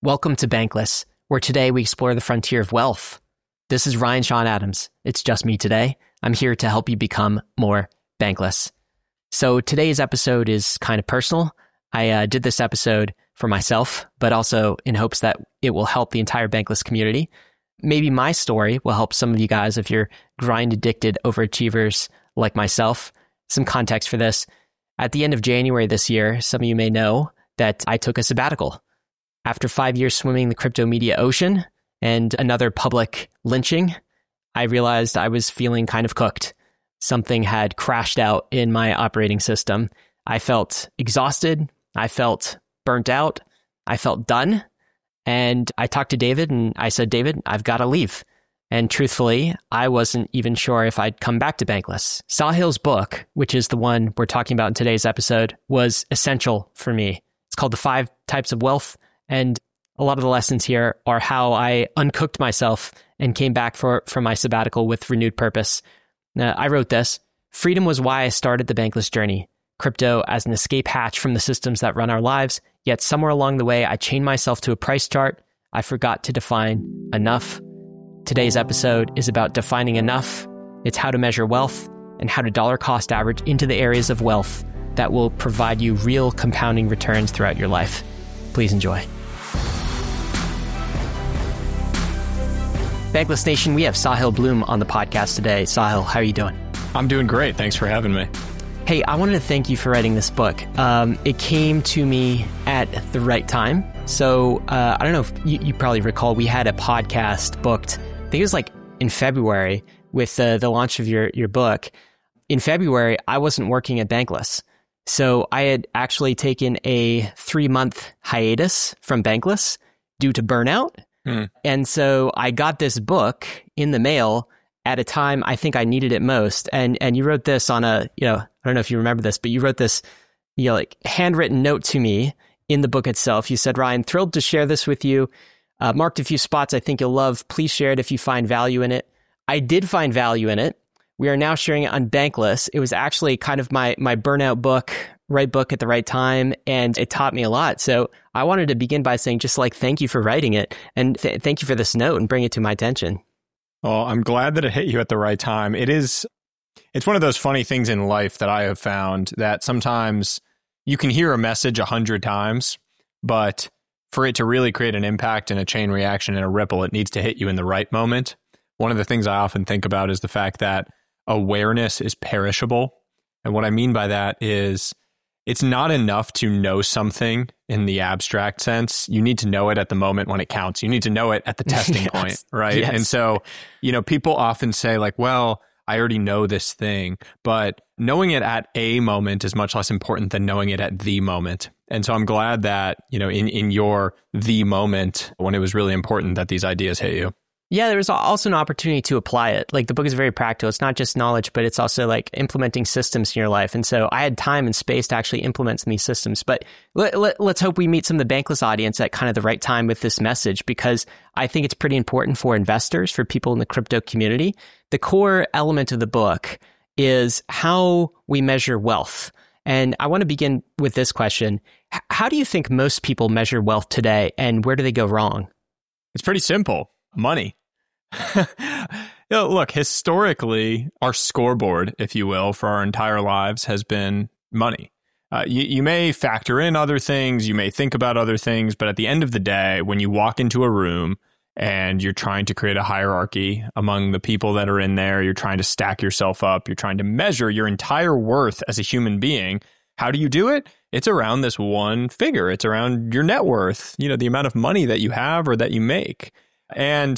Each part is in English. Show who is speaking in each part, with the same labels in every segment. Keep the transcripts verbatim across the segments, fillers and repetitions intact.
Speaker 1: Welcome to Bankless, where today we explore the frontier of wealth. This is Ryan Sean Adams. It's just me today. I'm here to help you become more bankless. So today's episode is kind of personal. I uh, did this episode for myself, but also in hopes that it will help the entire Bankless community. Maybe my story will help some of you guys if you're grind-addicted overachievers like myself. Some context for this. At the end of January this year, some of you may know that I took a sabbatical. After five years swimming the crypto media ocean and another public lynching, I realized I was feeling kind of cooked. Something had crashed out in my operating system. I felt exhausted. I felt burnt out. I felt done. And I talked to David and I said, David, I've got to leave. And truthfully, I wasn't even sure if I'd come back to Bankless. Sahil's book, which is the one we're talking about in today's episode, was essential for me. It's called The Five Types of Wealth. And a lot of the lessons here are how I uncooked myself and came back for, for my sabbatical with renewed purpose. Now, I wrote this: freedom was why I started the Bankless journey. Crypto as an escape hatch from the systems that run our lives. Yet somewhere along the way, I chained myself to a price chart. I forgot to define enough. Today's episode is about defining enough. It's how to measure wealth and how to dollar cost average into the areas of wealth that will provide you real compounding returns throughout your life. Please enjoy. Bankless Nation, we have Sahil Bloom on the podcast today. Sahil, how are you doing?
Speaker 2: I'm doing great. Thanks for having me.
Speaker 1: Hey, I wanted to thank you for writing this book. Um, it came to me at the right time. So uh, I don't know if you, you probably recall, we had a podcast booked, I think it was like in February with uh, the launch of your, your book. In February, I wasn't working at Bankless. So I had actually taken a three-month hiatus from Bankless due to burnout. Hmm. And so I got this book in the mail at a time I think I needed it most. And and you wrote this on a, you know, I don't know if you remember this, but you wrote this, you know, like handwritten note to me in the book itself. You said, Ryan, thrilled to share this with you. Uh, marked a few spots I think you'll love. Please share it if you find value in it. I did find value in it. We are now sharing it on Bankless. It was actually kind of my my burnout book, right book at the right time, and it taught me a lot. So I wanted to begin by saying just like, thank you for writing it, and th- thank you for this note and bring it to my attention.
Speaker 2: Well, I'm glad that it hit you at the right time. It is, it's one of those funny things in life that I have found that sometimes you can hear a message a hundred times, but for it to really create an impact and a chain reaction and a ripple, it needs to hit you in the right moment. One of the things I often think about is the fact that awareness is perishable. And what I mean by that is it's not enough to know something in the abstract sense. You need to know it at the moment when it counts. You need to know it at the testing yes. point, right? Yes. And so, you know, people often say like, well, I already know this thing, but knowing it at a moment is much less important than knowing it at the moment. And so I'm glad that, you know, in, in your the moment, when it was really important, that these ideas hit you.
Speaker 1: Yeah, there was also an opportunity to apply it. Like the book is very practical. It's not just knowledge, but it's also like implementing systems in your life. And so I had time and space to actually implement some of these systems. But let, let, let's hope we meet some of the Bankless audience at kind of the right time with this message, because I think it's pretty important for investors, for people in the crypto community. The core element of the book is how we measure wealth. And I want to begin with this question. H- how do you think most people measure wealth today, and where do they go wrong?
Speaker 2: It's pretty simple. Money. You know, look, historically, our scoreboard, if you will, for our entire lives has been money. Uh, you, you may factor in other things, you may think about other things, but at the end of the day, when you walk into a room and you're trying to create a hierarchy among the people that are in there, you're trying to stack yourself up, you're trying to measure your entire worth as a human being. How do you do it? It's around this one figure. It's around your net worth, you know, the amount of money that you have or that you make. And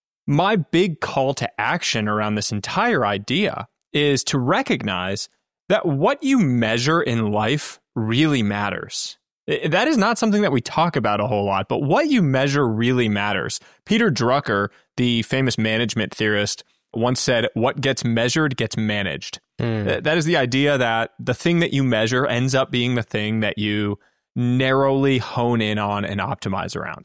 Speaker 2: my big call to action around this entire idea is to recognize that what you measure in life really matters. That is not something that we talk about a whole lot, but what you measure really matters. Peter Drucker, the famous management theorist, once said, what gets measured gets managed. Mm. That is the idea that the thing that you measure ends up being the thing that you narrowly hone in on and optimize around.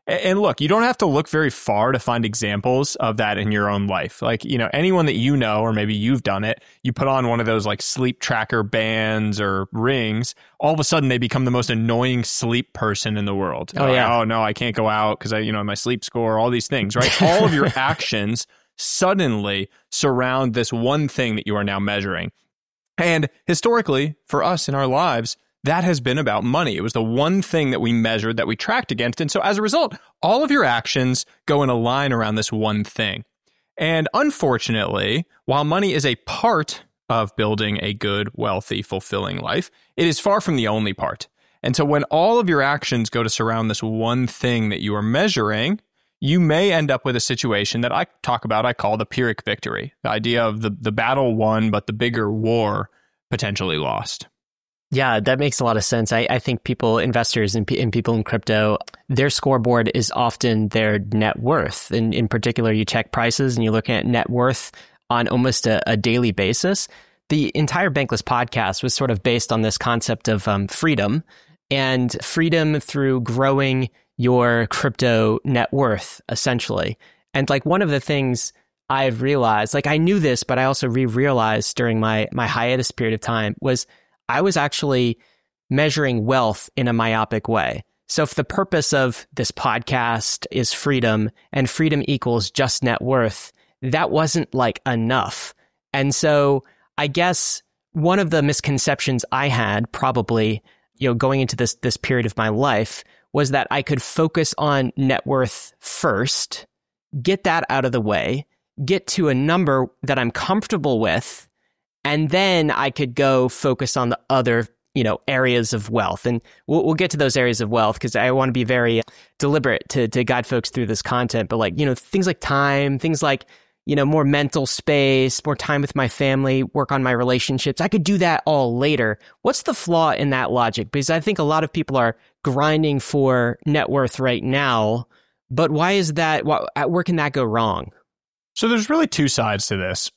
Speaker 2: And look, you don't have to look very far to find examples of that in your own life. Like, you know, anyone that you know, or maybe you've done it, you put on one of those like sleep tracker bands or rings, all of a sudden they become the most annoying sleep person in the world.
Speaker 1: Oh, yeah.
Speaker 2: Like, oh no, I can't go out because I, you know, my sleep score, all these things, right? All of your actions suddenly surround this one thing that you are now measuring. And historically, for us in our lives, that has been about money. It was the one thing that we measured, that we tracked against. And so as a result, all of your actions go in a line around this one thing. And unfortunately, while money is a part of building a good, wealthy, fulfilling life, it is far from the only part. And so when all of your actions go to surround this one thing that you are measuring, you may end up with a situation that I talk about, I call the Pyrrhic victory, the idea of the, the battle won, but the bigger war potentially lost.
Speaker 1: Yeah, that makes a lot of sense. I, I think people, investors and, and people in crypto, their scoreboard is often their net worth. And in particular, you check prices and you look at net worth on almost a, a daily basis. The entire Bankless podcast was sort of based on this concept of um, freedom and freedom through growing your crypto net worth, essentially. And like one of the things I've realized, like I knew this, but I also re-realized during my my hiatus period of time was I was actually measuring wealth in a myopic way. So if the purpose of this podcast is freedom and freedom equals just net worth, that wasn't like enough. And so I guess one of the misconceptions I had probably, you know, going into this this period of my life was that I could focus on net worth first, get that out of the way, get to a number that I'm comfortable with, and then I could go focus on the other, you know, areas of wealth. And we'll, we'll get to those areas of wealth because I want to be very deliberate to to guide folks through this content. But like, you know, things like time, things like, you know, more mental space, more time with my family, work on my relationships. I could do that all later. What's the flaw in that logic? Because I think a lot of people are grinding for net worth right now. But why is that? Where can that go wrong?
Speaker 2: So there's really two sides to this.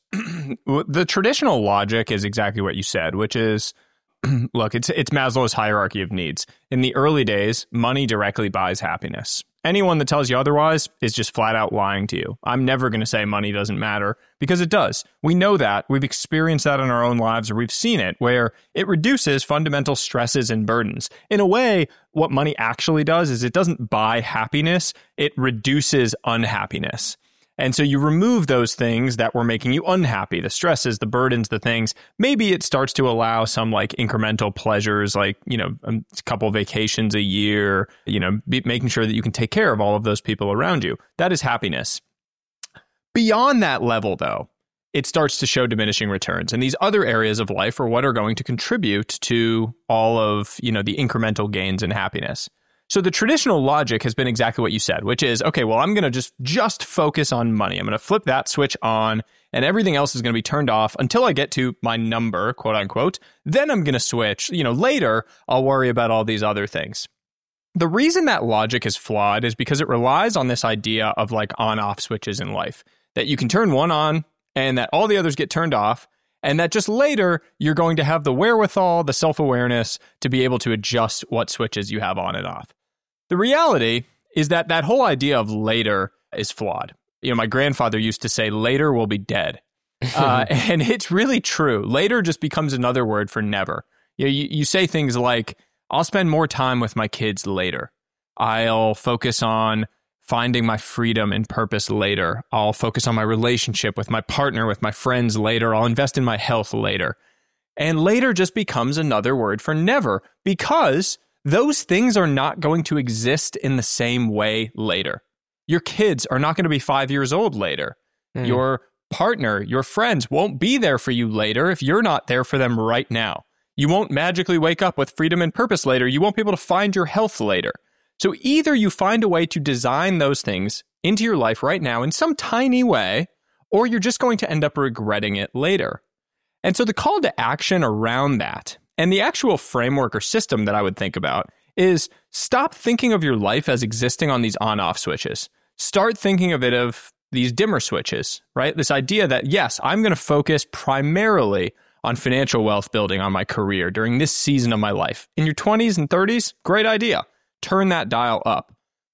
Speaker 2: The traditional logic is exactly what you said, which is, look, it's it's Maslow's hierarchy of needs. In the early days, money directly buys happiness. Anyone that tells you otherwise is just flat out lying to you. I'm never going to say money doesn't matter because it does. We know that. We've experienced that in our own lives, or we've seen it, where it reduces fundamental stresses and burdens. In a way, what money actually does is it doesn't buy happiness, it reduces unhappiness. And so you remove those things that were making you unhappy, the stresses, the burdens, the things. Maybe it starts to allow some like incremental pleasures, like, you know, a couple of vacations a year, you know, be, making sure that you can take care of all of those people around you. That is happiness. Beyond that level, though, it starts to show diminishing returns. And these other areas of life are what are going to contribute to all of, you know, the incremental gains in happiness. So the traditional logic has been exactly what you said, which is, okay, well, I'm going to just just focus on money. I'm going to flip that switch on and everything else is going to be turned off until I get to my number, quote unquote. Then I'm going to switch. You know, later, I'll worry about all these other things. The reason that logic is flawed is because it relies on this idea of like on-off switches in life, that you can turn one on and that all the others get turned off. And that just later, you're going to have the wherewithal, the self-awareness to be able to adjust what switches you have on and off. The reality is that that whole idea of later is flawed. You know, my grandfather used to say, later will be dead. Uh, and it's really true. Later just becomes another word for never. You know, you, you say things like, I'll spend more time with my kids later. I'll focus on finding my freedom and purpose later. I'll focus on my relationship with my partner, with my friends later. I'll invest in my health later. And later just becomes another word for never, because those things are not going to exist in the same way later. Your kids are not going to be five years old later. Mm. Your partner, your friends won't be there for you later if you're not there for them right now. You won't magically wake up with freedom and purpose later. You won't be able to find your health later. So either you find a way to design those things into your life right now in some tiny way, or you're just going to end up regretting it later. And so the call to action around that, and the actual framework or system that I would think about, is stop thinking of your life as existing on these on-off switches. Start thinking of it of these dimmer switches, right? This idea that, yes, I'm going to focus primarily on financial wealth building on my career during this season of my life. In your twenties and thirties, great idea. Turn that dial up.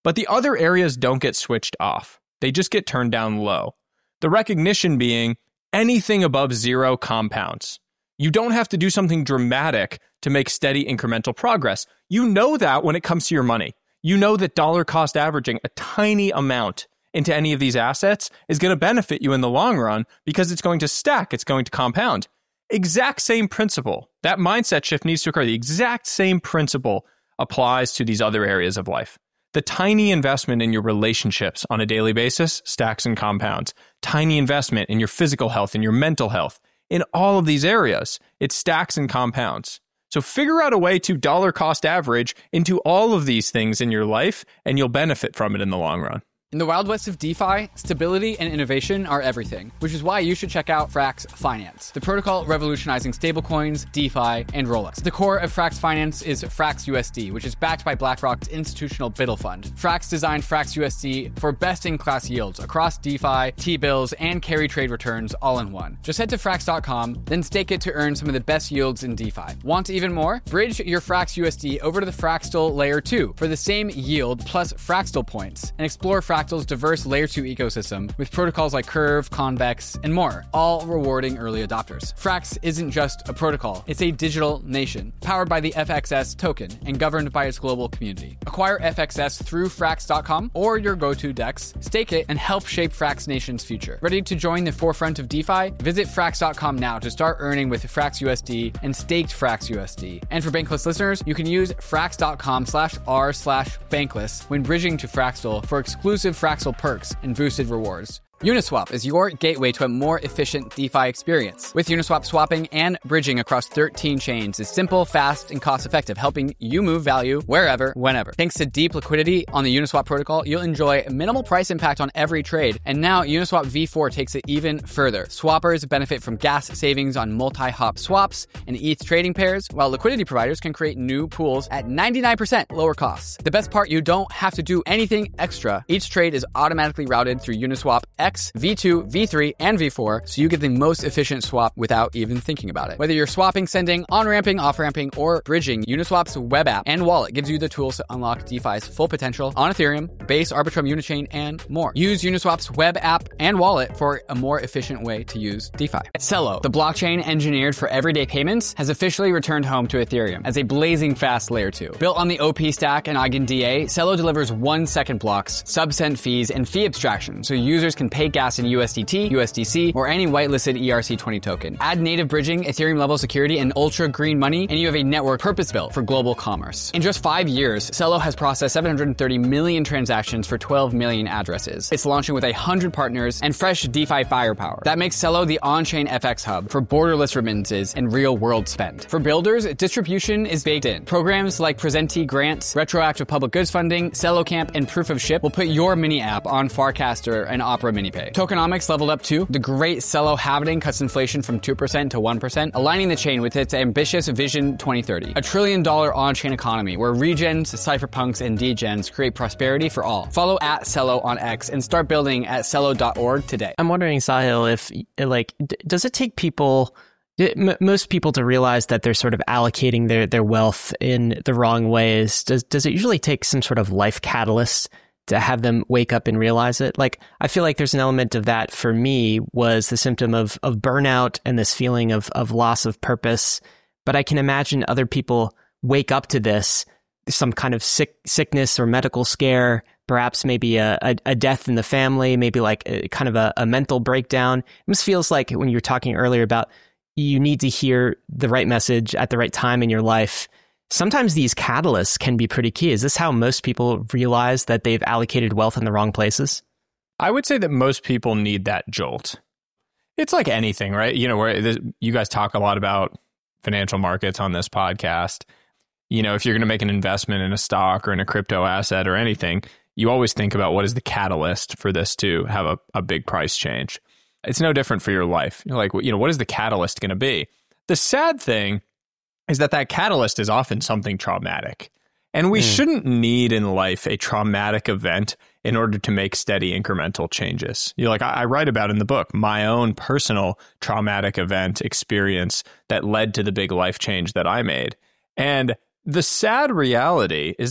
Speaker 2: but the other areas don't get switched off. They just get turned down low. The recognition being anything above zero compounds. You don't have to do something dramatic to make steady incremental progress. You know that when it comes to your money. You know that dollar cost averaging a tiny amount into any of these assets is going to benefit you in the long run because it's going to stack, it's going to compound. Exact same principle. That mindset shift needs to occur. The exact same principle applies to these other areas of life. The tiny investment in your relationships on a daily basis stacks and compounds. Tiny investment in your physical health, in your mental health, in all of these areas, it stacks and compounds. So figure out a way to dollar cost average into all of these things in your life, and you'll benefit from it in the long run.
Speaker 3: In the Wild West of DeFi, stability and innovation are everything, which is why you should check out Frax Finance, the protocol revolutionizing stablecoins, DeFi, and rollups. The core of Frax Finance is Frax U S D, which is backed by BlackRock's institutional Biddle Fund. Frax designed Frax U S D for best-in-class yields across DeFi, T-bills, and carry trade returns all in one. Just head to frax dot com, then stake it to earn some of the best yields in DeFi. Want even more? Bridge your Frax U S D over to the Fraxtal Layer two for the same yield plus Fraxtal points, and explore Frax Fractal's diverse Layer two ecosystem with protocols like Curve, Convex, and more, all rewarding early adopters. Frax isn't just a protocol, it's a digital nation, powered by the F X S token and governed by its global community. Acquire F X S through frax dot com or your go-to DEX, stake it, and help shape Frax Nation's future. Ready to join the forefront of DeFi? Visit frax dot com now to start earning with Frax U S D and staked Frax U S D. And for Bankless listeners, you can use frax dot com slash r slash bankless when bridging to Fraxtal for exclusive Fraxtal perks and boosted rewards. Uniswap is your gateway to a more efficient DeFi experience. With Uniswap, swapping and bridging across thirteen chains is simple, fast, and cost-effective, helping you move value wherever, whenever. Thanks to deep liquidity on the Uniswap protocol, you'll enjoy minimal price impact on every trade. And now Uniswap V four takes it even further. Swappers benefit from gas savings on multi-hop swaps and E T H trading pairs, while liquidity providers can create new pools at ninety-nine percent lower costs. The best part, you don't have to do anything extra. Each trade is automatically routed through Uniswap X, V two, V three, and V four, so you get the most efficient swap without even thinking about it. Whether you're swapping, sending, on-ramping, off-ramping, or bridging, Uniswap's web app and wallet gives you the tools to unlock DeFi's full potential on Ethereum, Base, Arbitrum, Unichain, and more. Use Uniswap's web app and wallet for a more efficient way to use DeFi. Celo, the blockchain engineered for everyday payments, has officially returned home to Ethereum as a blazing fast layer two. Built on the O P stack and EigenDA, Celo delivers one-second blocks, sub-cent fees, and fee abstraction, so users can pay gas in U S D T, U S D C, or any whitelisted E R C twenty token. Add native bridging, Ethereum-level security, and ultra-green money, and you have a network purpose-built for global commerce. In just five years, Celo has processed seven hundred thirty million transactions for twelve million addresses. It's launching with one hundred partners and fresh DeFi firepower. That makes Celo the on-chain F X hub for borderless remittances and real-world spend. For builders, distribution is baked in. Programs like Presenti grants, retroactive public goods funding, Celo Camp, and Proof of Ship will put your mini app on Farcaster and Opera MiniPay. Tokenomics leveled up too. The great Celo halving cuts inflation from two percent to one percent, aligning the chain with its ambitious Vision twenty thirty. A trillion dollar on-chain economy where regens, cypherpunks, and degens create prosperity for all. Follow at Celo on X and start building at celo dot org today.
Speaker 1: I'm wondering, Sahil, if like, d- does it take people... M- most people to realize that they're sort of allocating their, their wealth in the wrong ways? Does does it usually take some sort of life catalyst to have them wake up and realize it? Like, I feel like there's an element of that for me was the symptom of of burnout and this feeling of of loss of purpose. But I can imagine other people wake up to this, some kind of sick sickness or medical scare, perhaps maybe a, a, a death in the family, maybe like a, kind of a, a mental breakdown. It just feels like when you were talking earlier about you need to hear the right message at the right time in your life. Sometimes these catalysts can be pretty key. Is this how most people realize that they've allocated wealth in the wrong places?
Speaker 2: I would say that most people need that jolt. It's like anything, right? You know, where this, you guys talk a lot about financial markets on this podcast. You know, if you're going to make an investment in a stock or in a crypto asset or anything, you always think about what is the catalyst for this to have a, a big price change. It's no different for your life. You're like, you know, what is the catalyst going to be? The sad thing is that that catalyst is often something traumatic. And we mm. shouldn't need in life a traumatic event in order to make steady incremental changes. You know, like I, I write about in the book, my own personal traumatic event experience that led to the big life change that I made. And the sad reality is that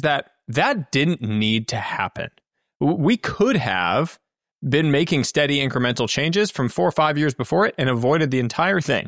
Speaker 2: that didn't need to happen. We could have been making steady incremental changes from four or five years before it and avoided the entire thing.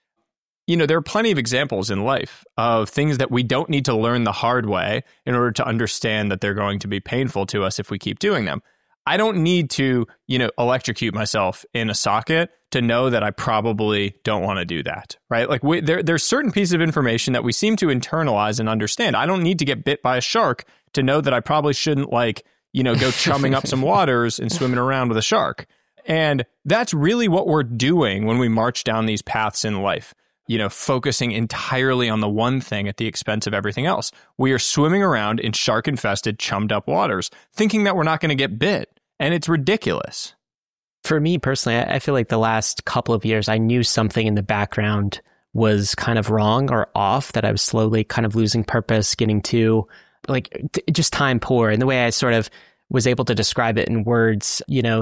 Speaker 2: You know, there are plenty of examples in life of things that we don't need to learn the hard way in order to understand that they're going to be painful to us if we keep doing them. I don't need to, you know, electrocute myself in a socket to know that I probably don't want to do that, right? Like we, there, there's certain pieces of information that we seem to internalize and understand. I don't need to get bit by a shark to know that I probably shouldn't, like, you know, go chumming up some waters and swimming around with a shark. And that's really what we're doing when we march down these paths in life. You know, focusing entirely on the one thing at the expense of everything else. We are swimming around in shark-infested, chummed-up waters, thinking that we're not going to get bit. And it's ridiculous.
Speaker 1: For me personally, I feel like the last couple of years, I knew something in the background was kind of wrong or off, that I was slowly kind of losing purpose, getting too, like, just time poor. And the way I sort of was able to describe it in words, you know,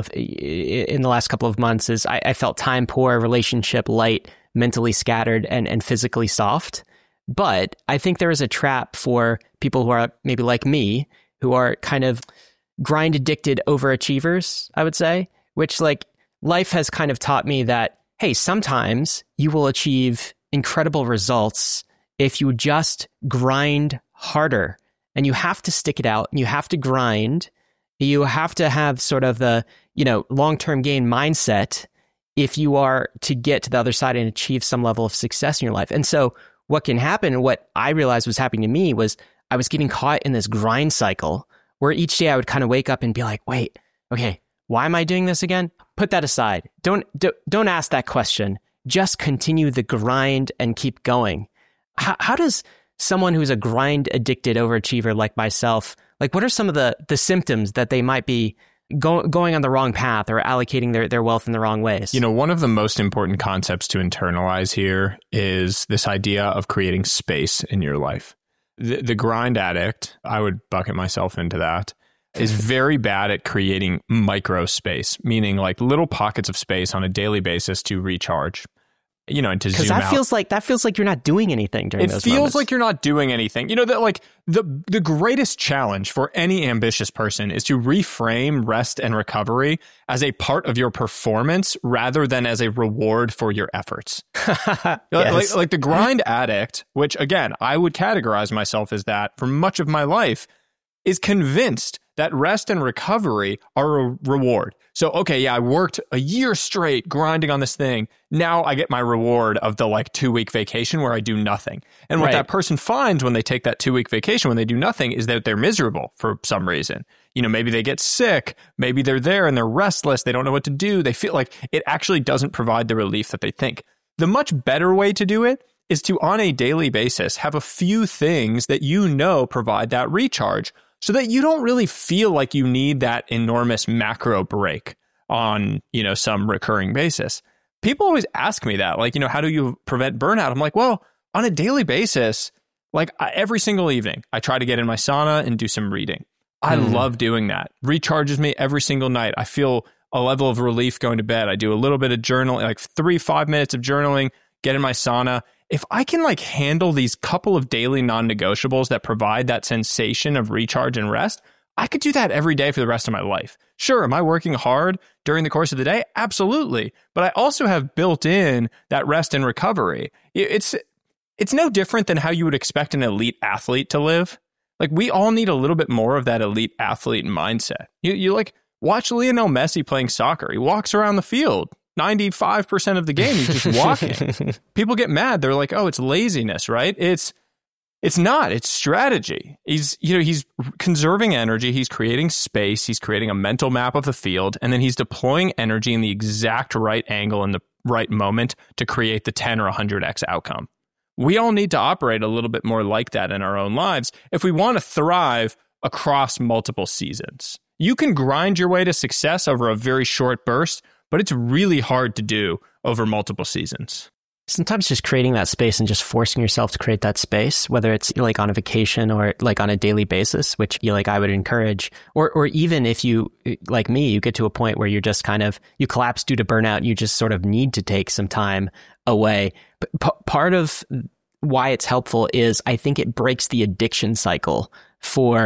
Speaker 1: in the last couple of months is I, I felt time poor, relationship light, mentally scattered, and, and physically soft. But I think there is a trap for people who are maybe like me, who are kind of grind addicted overachievers, I would say, which, like, life has kind of taught me that, hey, sometimes you will achieve incredible results if you just grind harder, and you have to stick it out, and you have to grind. You have to have sort of the, you know, long-term gain mindset if you are to get to the other side and achieve some level of success in your life. And so what can happen, what I realized was happening to me, was I was getting caught in this grind cycle where each day I would kind of wake up and be like, wait, okay, why am I doing this again? Put that aside. Don't, don't, don't ask that question. Just continue the grind and keep going. How, how does someone who's a grind addicted overachiever like myself, like, what are some of the, the symptoms that they might be Go, going on the wrong path or allocating their, their wealth in the wrong ways?
Speaker 2: You know, one of the most important concepts to internalize here is this idea of creating space in your life. The, the grind addict, I would bucket myself into that, is very bad at creating micro space, meaning like little pockets of space on a daily basis to recharge. You know, and to zoom out.
Speaker 1: Because that feels like that feels like you're not doing anything during
Speaker 2: it
Speaker 1: those
Speaker 2: feels
Speaker 1: moments.
Speaker 2: like you're not doing anything. You know, that like the the greatest challenge for any ambitious person is to reframe rest and recovery as a part of your performance rather than as a reward for your efforts.
Speaker 1: Yes.
Speaker 2: like, like the grind addict, which again, I would categorize myself as that for much of my life, is convinced that rest and recovery are a reward. So, okay, yeah, I worked a year straight grinding on this thing. Now I get my reward of the like two week vacation where I do nothing. And what
Speaker 1: Right.
Speaker 2: that person finds when they take that two week vacation, when they do nothing, is that they're miserable for some reason. You know, maybe they get sick. Maybe they're there and they're restless. They don't know what to do. They feel like it actually doesn't provide the relief that they think. The much better way to do it is to, on a daily basis, have a few things that you know provide that recharge, so that you don't really feel like you need that enormous macro break on, you know, some recurring basis. People always ask me that, like, you know, how do you prevent burnout? I'm like, well, on a daily basis, like every single evening, I try to get in my sauna and do some reading. I mm. love doing that. Recharges me every single night. I feel a level of relief going to bed. I do a little bit of journaling, like three, five minutes of journaling, get in my sauna. If I can like handle these couple of daily non-negotiables that provide that sensation of recharge and rest, I could do that every day for the rest of my life. Sure, am I working hard during the course of the day? Absolutely. But I also have built in that rest and recovery. It's it's no different than how you would expect an elite athlete to live. Like, we all need a little bit more of that elite athlete mindset. You you like watch Lionel Messi playing soccer. He walks around the field. ninety-five percent of the game, he's just walking. People get mad. They're like, oh, it's laziness, right? It's it's not. It's strategy. He's, you know, he's conserving energy. He's creating space. He's creating a mental map of the field. And then he's deploying energy in the exact right angle in the right moment to create the ten or one hundred x outcome. We all need to operate a little bit more like that in our own lives if we want to thrive across multiple seasons. You can grind your way to success over a very short burst, but it's really hard to do over multiple seasons.
Speaker 1: Sometimes just creating that space and just forcing yourself to create that space, whether it's like on a vacation or like on a daily basis, which you like I would encourage, or or even if you, like me, you get to a point where you're just kind of, you collapse due to burnout, you just sort of need to take some time away. But p- part of why it's helpful is I think it breaks the addiction cycle for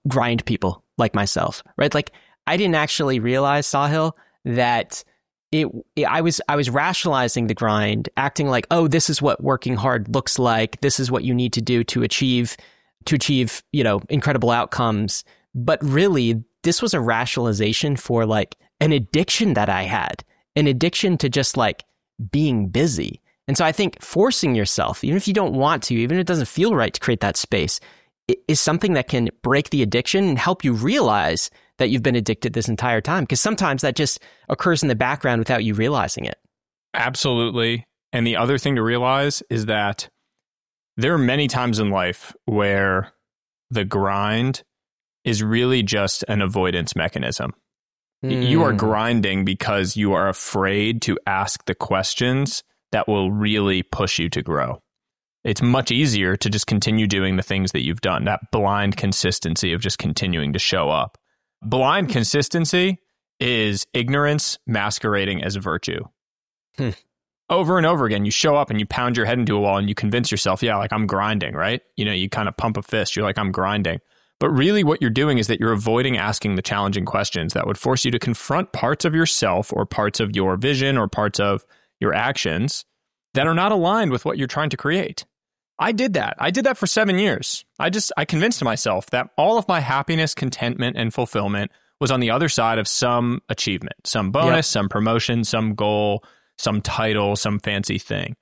Speaker 1: grind people like myself, right? Like I didn't actually realize, Sahil, that it, it I was I was rationalizing the grind, acting like, oh, this is what working hard looks like. This is what you need to do to achieve to achieve, you know, incredible outcomes. But really, this was a rationalization for like an addiction that I had, an addiction to just like being busy. And so I think forcing yourself, even if you don't want to, even if it doesn't feel right to create that space, is something that can break the addiction and help you realize that you've been addicted this entire time. Because sometimes that just occurs in the background without you realizing it.
Speaker 2: Absolutely. And the other thing to realize is that there are many times in life where the grind is really just an avoidance mechanism. Mm. You are grinding because you are afraid to ask the questions that will really push you to grow. It's much easier to just continue doing the things that you've done, that blind consistency of just continuing to show up. Blind consistency is ignorance masquerading as virtue. Hmm. Over and over again, you show up and you pound your head into a wall and you convince yourself, yeah, like I'm grinding, right? You know, you kind of pump a fist. You're like, I'm grinding. But really what you're doing is that you're avoiding asking the challenging questions that would force you to confront parts of yourself or parts of your vision or parts of your actions that are not aligned with what you're trying to create. I did that. I did that for seven years. I just, I convinced myself that all of my happiness, contentment, and fulfillment was on the other side of some achievement, some bonus, yep. some promotion, some goal, some title, some fancy thing.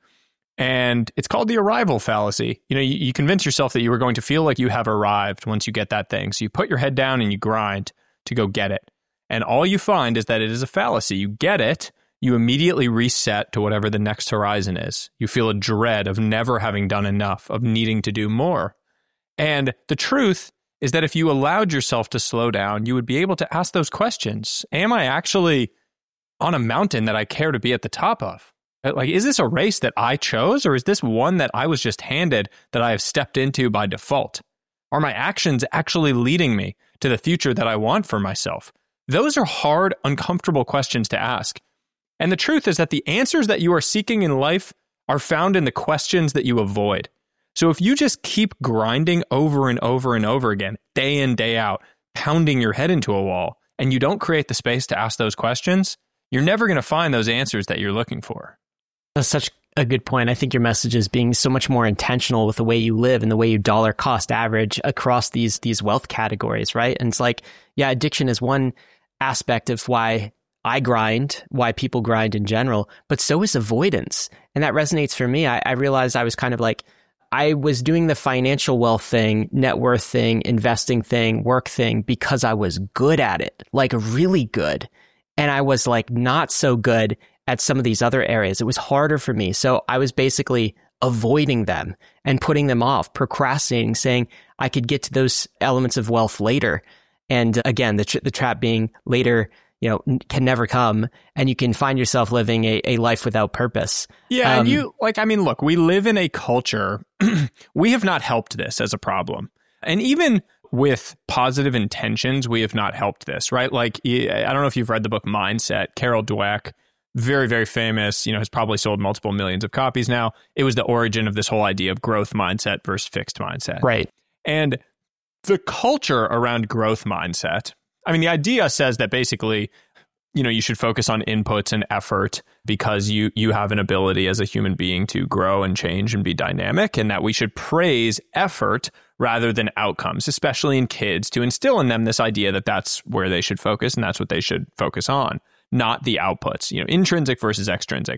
Speaker 2: And it's called the arrival fallacy. You know, you, you convince yourself that you were going to feel like you have arrived once you get that thing. So you put your head down and you grind to go get it. And all you find is that it is a fallacy. You get it, you immediately reset to whatever the next horizon is. You feel a dread of never having done enough, of needing to do more. And the truth is that if you allowed yourself to slow down, you would be able to ask those questions. Am I actually on a mountain that I care to be at the top of? Like, is this a race that I chose, or is this one that I was just handed that I have stepped into by default? Are my actions actually leading me to the future that I want for myself? Those are hard, uncomfortable questions to ask. And the truth is that the answers that you are seeking in life are found in the questions that you avoid. So if you just keep grinding over and over and over again, day in, day out, pounding your head into a wall, and you don't create the space to ask those questions, you're never going to find those answers that you're looking for.
Speaker 1: That's such a good point. I think your message is being so much more intentional with the way you live and the way you dollar cost average across these these wealth categories, right? And it's like, yeah, addiction is one aspect of why I grind, why people grind in general, but so is avoidance. And that resonates for me. I, I realized I was kind of like, I was doing the financial wealth thing, net worth thing, investing thing, work thing, because I was good at it, like really good. And I was like not so good at some of these other areas. It was harder for me. So I was basically avoiding them and putting them off, procrastinating, saying I could get to those elements of wealth later. And again, the, tra- the trap being later, you know, can never come, and you can find yourself living a, a life without purpose.
Speaker 2: Yeah.
Speaker 1: Um,
Speaker 2: and you like, I mean, look, we live in a culture, we have not helped this as a problem. And even with positive intentions, we have not helped this, right? Like, I don't know if you've read the book Mindset, Carol Dweck, very, very famous, you know, has probably sold multiple millions of copies now. It was the origin of this whole idea of growth mindset versus fixed mindset.
Speaker 1: Right.
Speaker 2: And the culture around growth mindset, I mean, the idea says that basically, you know, you should focus on inputs and effort because you you have an ability as a human being to grow and change and be dynamic, and that we should praise effort rather than outcomes, especially in kids, to instill in them this idea that that's where they should focus and that's what they should focus on, not the outputs, you know, intrinsic versus extrinsic.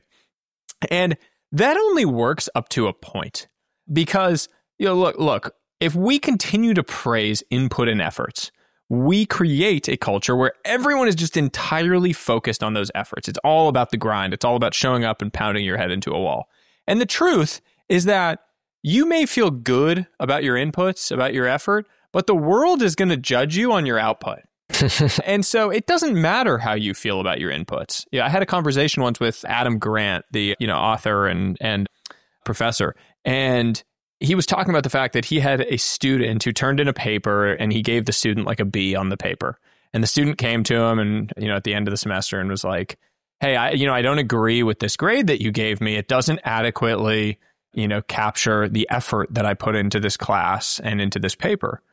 Speaker 2: And that only works up to a point because, you know, look, look, if we continue to praise input and efforts, we create a culture where everyone is just entirely focused on those efforts. It's all about the grind. It's all about showing up and pounding your head into a wall. And the truth is that you may feel good about your inputs, about your effort, but the world is going to judge you on your output. And so it doesn't matter how you feel about your inputs. Yeah, I had a conversation once with Adam Grant, the, you know, author and and professor, and he was talking about the fact that he had a student who turned in a paper and he gave the student like a B on the paper. And the student came to him and, you know, at the end of the semester and was like, hey, I, you know, I don't agree with this grade that you gave me. It doesn't adequately, you know, capture the effort that I put into this class and into this paper.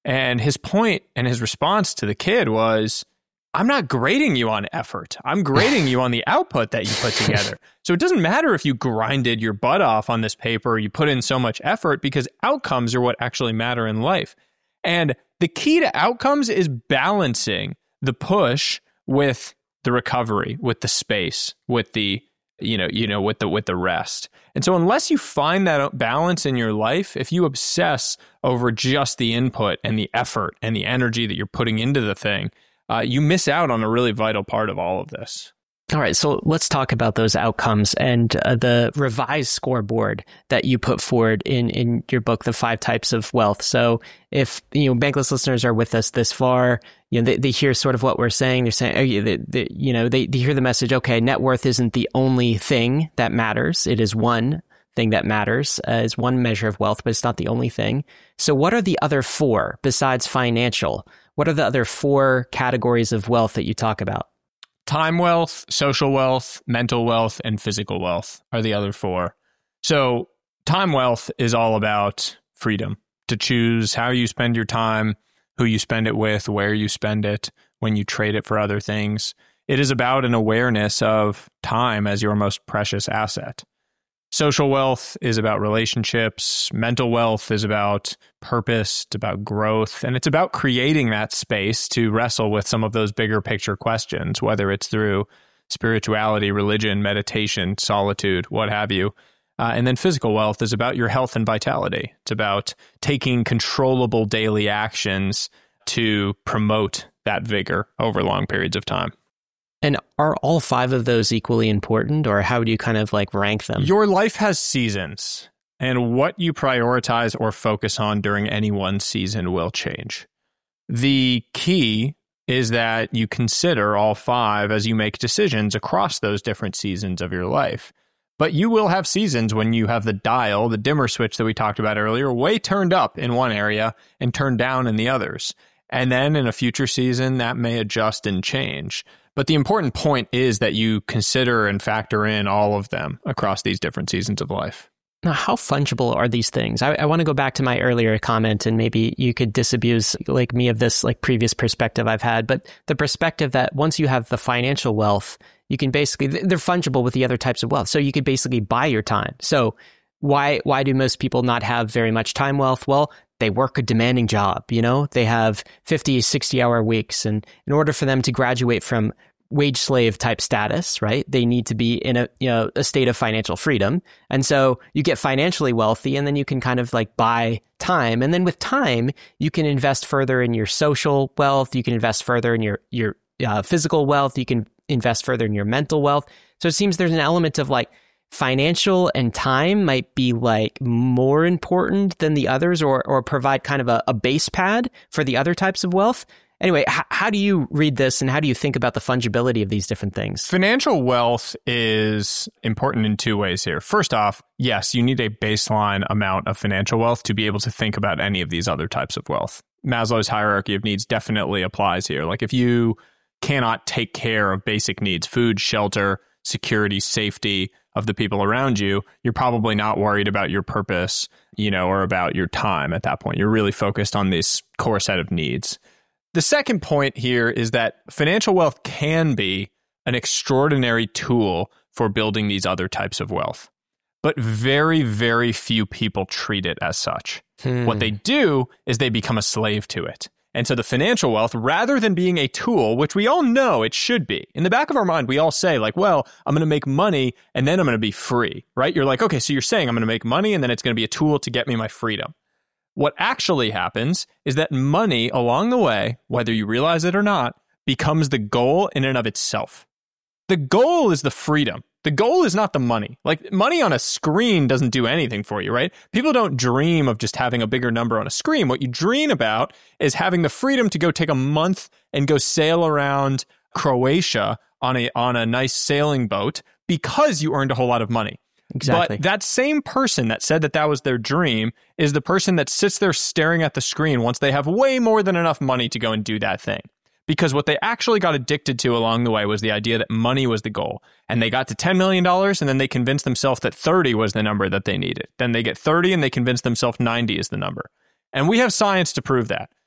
Speaker 2: And his point and his response to the kid was, I'm not grading you on effort. I'm grading you on the output that you put together. So it doesn't matter if you grinded your butt off on this paper, or you put in so much effort, because outcomes are what actually matter in life. And the key to outcomes is balancing the push with the recovery, with the space, with the, you know, you know, with the with the rest. And so unless you find that balance in your life, if you obsess over just the input and the effort and the energy that you're putting into the thing, uh, you miss out on a really vital part of all of this.
Speaker 1: All right, so let's talk about those outcomes and uh, the revised scoreboard that you put forward in, in your book, The Five Types of Wealth. So if, you know, Bankless listeners are with us this far, you know, they, they hear sort of what we're saying. They're saying, oh, yeah, they, they, you know, they, they hear the message, okay, net worth isn't the only thing that matters. It is one thing that matters, uh, is one measure of wealth, but it's not the only thing. So what are the other four besides financial? What are the other four categories of wealth that you talk about?
Speaker 2: Time wealth, social wealth, mental wealth, and physical wealth are the other four. So time wealth is all about freedom to choose how you spend your time, who you spend it with, where you spend it, when you trade it for other things. It is about an awareness of time as your most precious asset. Social wealth is about relationships. Mental wealth is about purpose, it's about growth, and it's about creating that space to wrestle with some of those bigger picture questions, whether it's through spirituality, religion, meditation, solitude, what have you. Uh, and then physical wealth is about your health and vitality. It's about taking controllable daily actions to promote that vigor over long periods of time.
Speaker 1: And are all five of those equally important, or how do you kind of like rank them?
Speaker 2: Your life has seasons, and what you prioritize or focus on during any one season will change. The key is that you consider all five as you make decisions across those different seasons of your life. But you will have seasons when you have the dial, the dimmer switch that we talked about earlier, way turned up in one area and turned down in the others. And then in a future season, that may adjust and change. But the important point is that you consider and factor in all of them across these different seasons of life.
Speaker 1: Now, how fungible are these things? I, I want to go back to my earlier comment, and maybe you could disabuse like me of this like previous perspective I've had. But the perspective that once you have the financial wealth, you can basically, they're fungible with the other types of wealth. So you could basically buy your time. So why why do most people not have very much time wealth? Well, they work a demanding job, you know, they have fifty, sixty hour weeks. And in order for them to graduate from wage slave type status, right, they need to be in a, you know, a state of financial freedom. And so you get financially wealthy, and then you can kind of like buy time. And then with time, you can invest further in your social wealth. You can invest further in your, your uh, physical wealth. You can invest further in your mental wealth. So it seems there's an element of like financial and time might be like more important than the others, or or provide kind of a, a base pad for the other types of wealth. Anyway, h- how do you read this, and how do you think about the fungibility of these different things?
Speaker 2: Financial wealth is important in two ways here. First off, yes, you need a baseline amount of financial wealth to be able to think about any of these other types of wealth. Maslow's hierarchy of needs definitely applies here. Like if you cannot take care of basic needs, food, shelter, security, safety of the people around you, you're probably not worried about your purpose, you know, or about your time at that point. You're really focused on this core set of needs. The second point here is that financial wealth can be an extraordinary tool for building these other types of wealth, but very, very few people treat it as such. Hmm. What they do is they become a slave to it. And so the financial wealth, rather than being a tool, which we all know it should be, in the back of our mind, we all say like, well, I'm going to make money and then I'm going to be free, right? You're like, okay, so you're saying I'm going to make money and then it's going to be a tool to get me my freedom. What actually happens is that money along the way, whether you realize it or not, becomes the goal in and of itself. The goal is the freedom. The goal is not the money. Like money on a screen doesn't do anything for you, right? People don't dream of just having a bigger number on a screen. What you dream about is having the freedom to go take a month and go sail around Croatia on a on a nice sailing boat because you earned a whole lot of money.
Speaker 1: Exactly.
Speaker 2: But that same person that said that that was their dream is the person that sits there staring at the screen once they have way more than enough money to go and do that thing. Because what they actually got addicted to along the way was the idea that money was the goal. And they got to ten million dollars and then they convinced themselves that thirty was the number that they needed. Then they get thirty and they convince themselves ninety is the number. And we have science to prove that.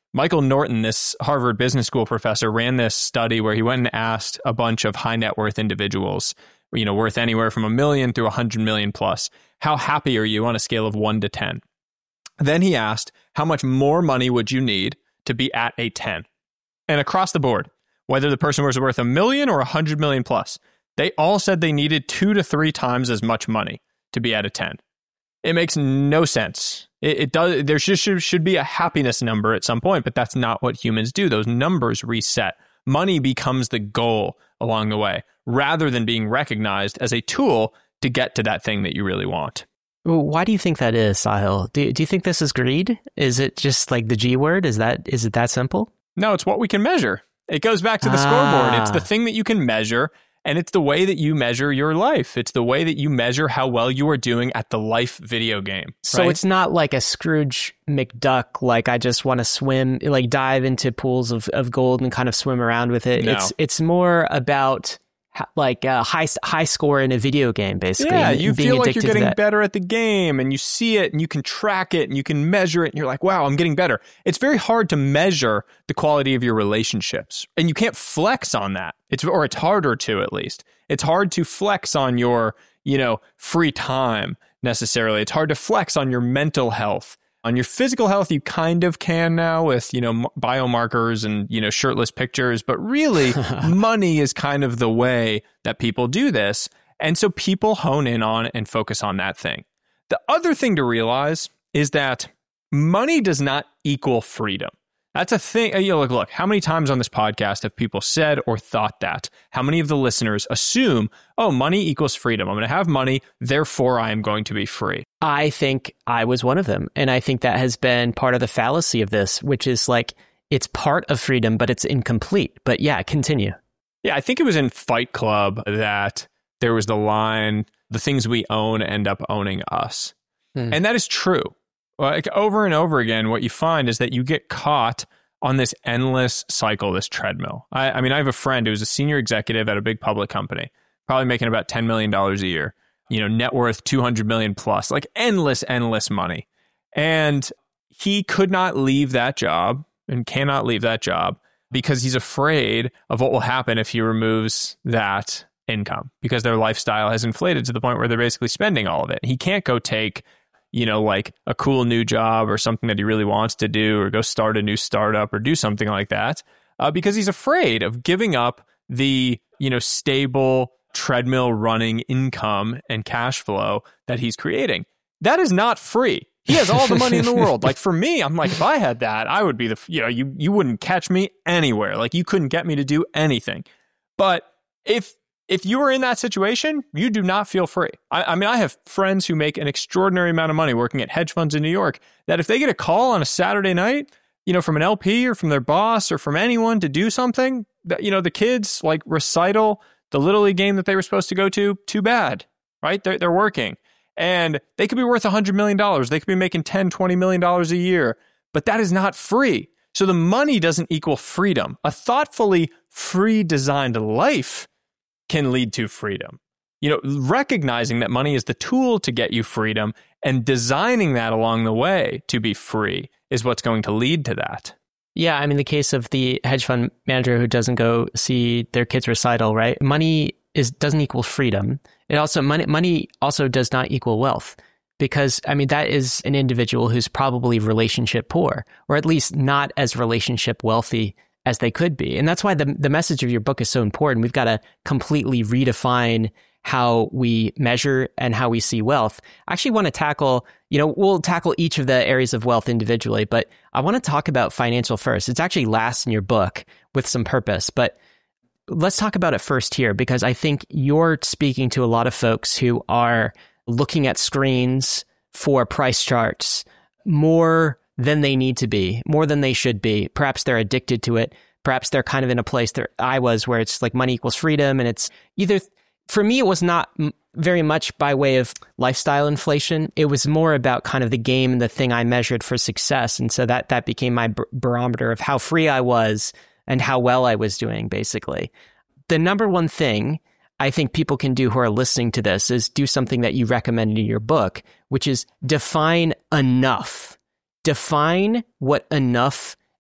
Speaker 2: Michael Norton, this Harvard Business School professor, ran this study where he went and asked a bunch of high net worth individuals, you know, worth anywhere from a million through a hundred million plus, how happy are you on a scale of one to ten? Then he asked, how much more money would you need to be at a ten? And across the board, whether the person was worth a million or a hundred million plus, they all said they needed two to three times as much money to be at a ten. It makes no sense. It, it does. There should, should, should be a happiness number at some point, but that's not what humans do. Those numbers reset. Money becomes the goal along the way, rather than being recognized as a tool to get to that thing that you really want.
Speaker 1: Why do you think that is, Sahil? Do, do you think this is greed? Is it just like the G word? Is that is it that simple?
Speaker 2: No, it's what we can measure. It goes back to the ah. scoreboard. It's the thing that you can measure. And it's the way that you measure your life. It's the way that you measure how well you are doing at the life video game.
Speaker 1: So
Speaker 2: right?
Speaker 1: It's not like a Scrooge McDuck, like I just want to swim, like dive into pools of, of gold and kind of swim around with it.
Speaker 2: No.
Speaker 1: It's it's more about like a high high score in a video game, basically.
Speaker 2: Yeah, you feel like you're getting
Speaker 1: that.
Speaker 2: better at the game, and you see it, and you can track it, and you can measure it, and you're like, wow, I'm getting better. It's very hard to measure the quality of your relationships, and you can't flex on that. It's or it's harder to, at least. It's hard to flex on your, you know, free time necessarily. It's hard to flex on your mental health. On your physical health, you kind of can now with, you know, biomarkers and, you know, shirtless pictures. But really, money is kind of the way that people do this. And so people hone in on and focus on that thing. The other thing to realize is that money does not equal freedom. That's a thing. You know, look, look, how many times on this podcast have people said or thought that? How many of the listeners assume, oh, money equals freedom. I'm going to have money, therefore I am going to be free.
Speaker 1: I think I was one of them. And I think that has been part of the fallacy of this, which is like, it's part of freedom, but it's incomplete. But yeah, continue.
Speaker 2: Yeah, I think it was in Fight Club that there was the line, the things we own end up owning us. Hmm. And that is true. Like over and over again, what you find is that you get caught on this endless cycle, this treadmill. I, I mean, I have a friend who's a senior executive at a big public company, probably making about ten million dollars a year, you know, net worth two hundred million plus, like endless, endless money. And he could not leave that job and cannot leave that job because he's afraid of what will happen if he removes that income, because their lifestyle has inflated to the point where they're basically spending all of it. He can't go take, you know, like a cool new job or something that he really wants to do, or go start a new startup or do something like that, uh, because he's afraid of giving up the, you know, stable treadmill running income and cash flow that he's creating. That is not free. He has all the money in the world. Like for me, I'm like, if I had that, I would be the, you know, you, you wouldn't catch me anywhere. Like you couldn't get me to do anything. But if, If you are in that situation, you do not feel free. I, I mean, I have friends who make an extraordinary amount of money working at hedge funds in New York that if they get a call on a Saturday night, you know, from an L P or from their boss or from anyone to do something, that, you know, the kids like recital, the Little League game that they were supposed to go to, too bad, right? They're, they're working and they could be worth one hundred million dollars. They could be making ten, twenty million dollars a year, but that is not free. So the money doesn't equal freedom. A thoughtfully free designed life can lead to freedom. You know, recognizing that money is the tool to get you freedom and designing that along the way to be free is what's going to lead to that.
Speaker 1: Yeah, I mean, the case of the hedge fund manager who doesn't go see their kids' recital, right? Money is doesn't equal freedom. It also money money also does not equal wealth, because I mean that is an individual who's probably relationship poor, or at least not as relationship wealthy as they could be. And that's why the the message of your book is so important. We've got to completely redefine how we measure and how we see wealth. I actually want to tackle, you know, we'll tackle each of the areas of wealth individually, but I want to talk about financial first. It's actually last in your book with some purpose, but let's talk about it first here, because I think you're speaking to a lot of folks who are looking at screens for price charts more than they need to be, more than they should be. Perhaps they're addicted to it. Perhaps they're kind of in a place that I was, where it's like money equals freedom. And it's either, for me, it was not very much by way of lifestyle inflation. It was more about kind of the game and the thing I measured for success. And so that, that became my bar- barometer of how free I was and how well I was doing, basically. The number one thing I think people can do who are listening to this is do something that you recommended in your book, which is define enough. Define what enough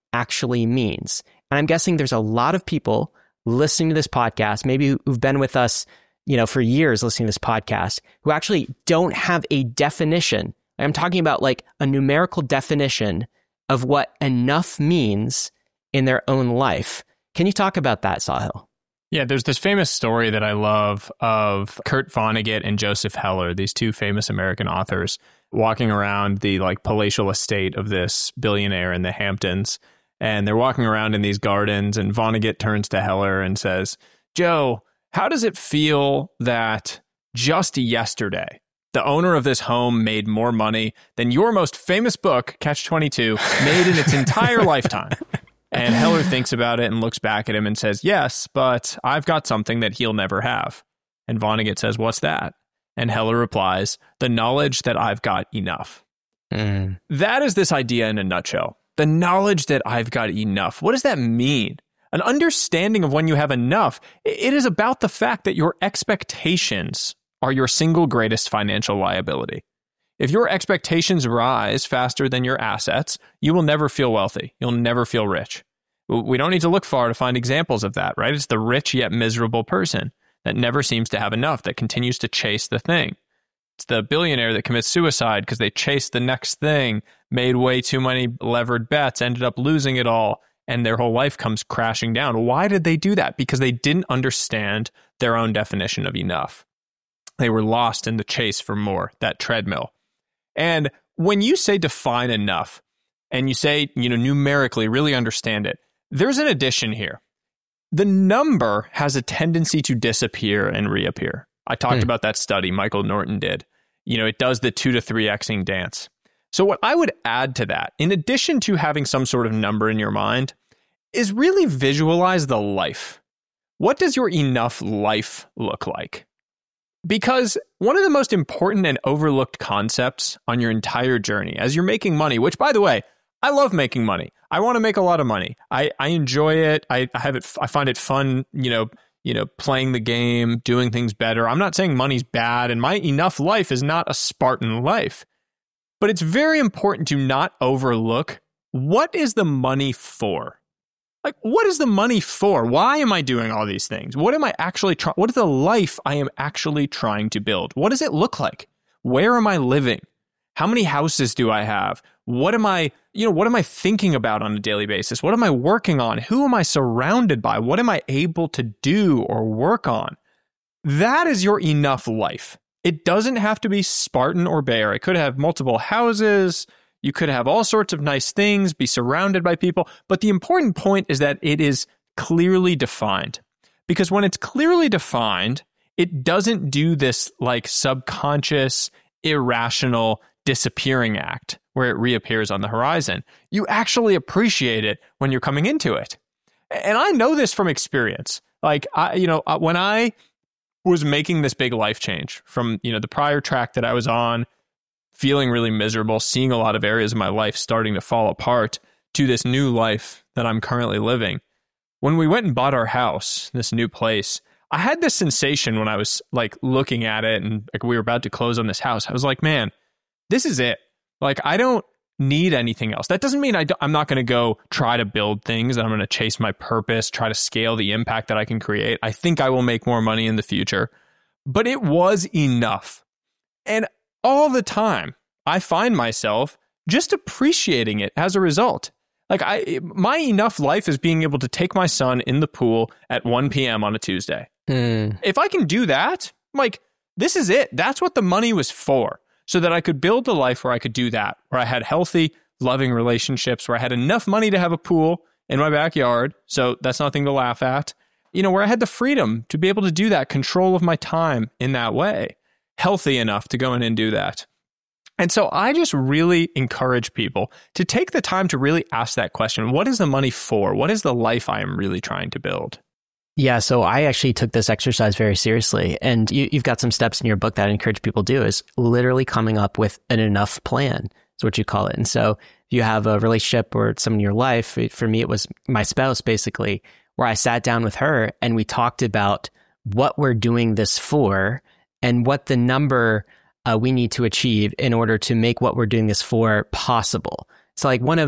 Speaker 1: actually means. And I'm guessing there's a lot of people listening to this podcast, maybe who've been with us, you know, for years listening to this podcast, who actually don't have a definition. I'm talking about like a numerical definition of what enough means in their own life. Can you talk about that, Sahil?
Speaker 2: Yeah, there's this famous story that I love of Kurt Vonnegut and Joseph Heller, these two famous American authors, walking around the like palatial estate of this billionaire in the Hamptons. And they're walking around in these gardens, and Vonnegut turns to Heller and says, Joe, how does it feel that just yesterday, the owner of this home made more money than your most famous book, Catch twenty-two, made in its entire lifetime? And Heller thinks about it and looks back at him and says, yes, but I've got something that he'll never have. And Vonnegut says, what's that? And Heller replies, the knowledge that I've got enough. Mm. That is this idea in a nutshell. The knowledge that I've got enough. What does that mean? An understanding of when you have enough. It is about the fact that your expectations are your single greatest financial liability. If your expectations rise faster than your assets, you will never feel wealthy. You'll never feel rich. We don't need to look far to find examples of that, right? It's the rich yet miserable person that never seems to have enough, that continues to chase the thing. It's the billionaire that commits suicide because they chased the next thing, made way too many levered bets, ended up losing it all, and their whole life comes crashing down. Why did they do that? Because they didn't understand their own definition of enough. They were lost in the chase for more, that treadmill. And when you say define enough, and you say, you know, numerically really understand it, there's an addition here. The number has a tendency to disappear and reappear. I talked hmm. about that study Michael Norton did. You know, it does the two to three Xing dance. So what I would add to that, in addition to having some sort of number in your mind, is really visualize the life. What does your enough life look like? Because one of the most important and overlooked concepts on your entire journey, as you're making money, which, by the way, I love making money. I want to make a lot of money. I, I enjoy it. I, I have it. I find it fun, you know, you know, playing the game, doing things better. I'm not saying money's bad, and my enough life is not a Spartan life. But it's very important to not overlook, what is the money for? Like, what is the money for? Why am I doing all these things? What am I actually trying? What is the life I am actually trying to build? What does it look like? Where am I living? How many houses do I have? What am I, you know, what am I thinking about on a daily basis? What am I working on? Who am I surrounded by? What am I able to do or work on? That is your enough life. It doesn't have to be Spartan or bare. It could have multiple houses. You could have all sorts of nice things, be surrounded by people. But the important point is that it is clearly defined. Because when it's clearly defined, it doesn't do this like subconscious, irrational disappearing act where it reappears on the horizon. You actually appreciate it when you're coming into it. And I know this from experience. Like, I, you know, when I was making this big life change from, you know, the prior track that I was on, feeling really miserable, seeing a lot of areas of my life starting to fall apart, to this new life that I'm currently living. When we went and bought our house, this new place, I had this sensation when I was like looking at it and like we were about to close on this house. I was like, man, this is it. Like, I don't need anything else. That doesn't mean I I'm not going to go try to build things and I'm going to chase my purpose, try to scale the impact that I can create. I think I will make more money in the future, but it was enough. And all the time, I find myself just appreciating it as a result. Like, I, my enough life is being able to take my son in the pool at one p.m. on a Tuesday. Mm. If I can do that, like, this is it. That's what the money was for. So that I could build a life where I could do that, where I had healthy, loving relationships, where I had enough money to have a pool in my backyard. So that's nothing to laugh at. You know, where I had the freedom to be able to do that, control of my time in that way, healthy enough to go in and do that. And so I just really encourage people to take the time to really ask that question. What is the money for? What is the life I am really trying to build?
Speaker 1: Yeah, so I actually took this exercise very seriously. And you, you've got some steps in your book that I encourage people to do, is literally coming up with an enough plan, is what you call it. And so if you have a relationship or someone in your life, for me, it was my spouse, basically, where I sat down with her and we talked about what we're doing this for and what the number uh, we need to achieve in order to make what we're doing this for possible. So like one of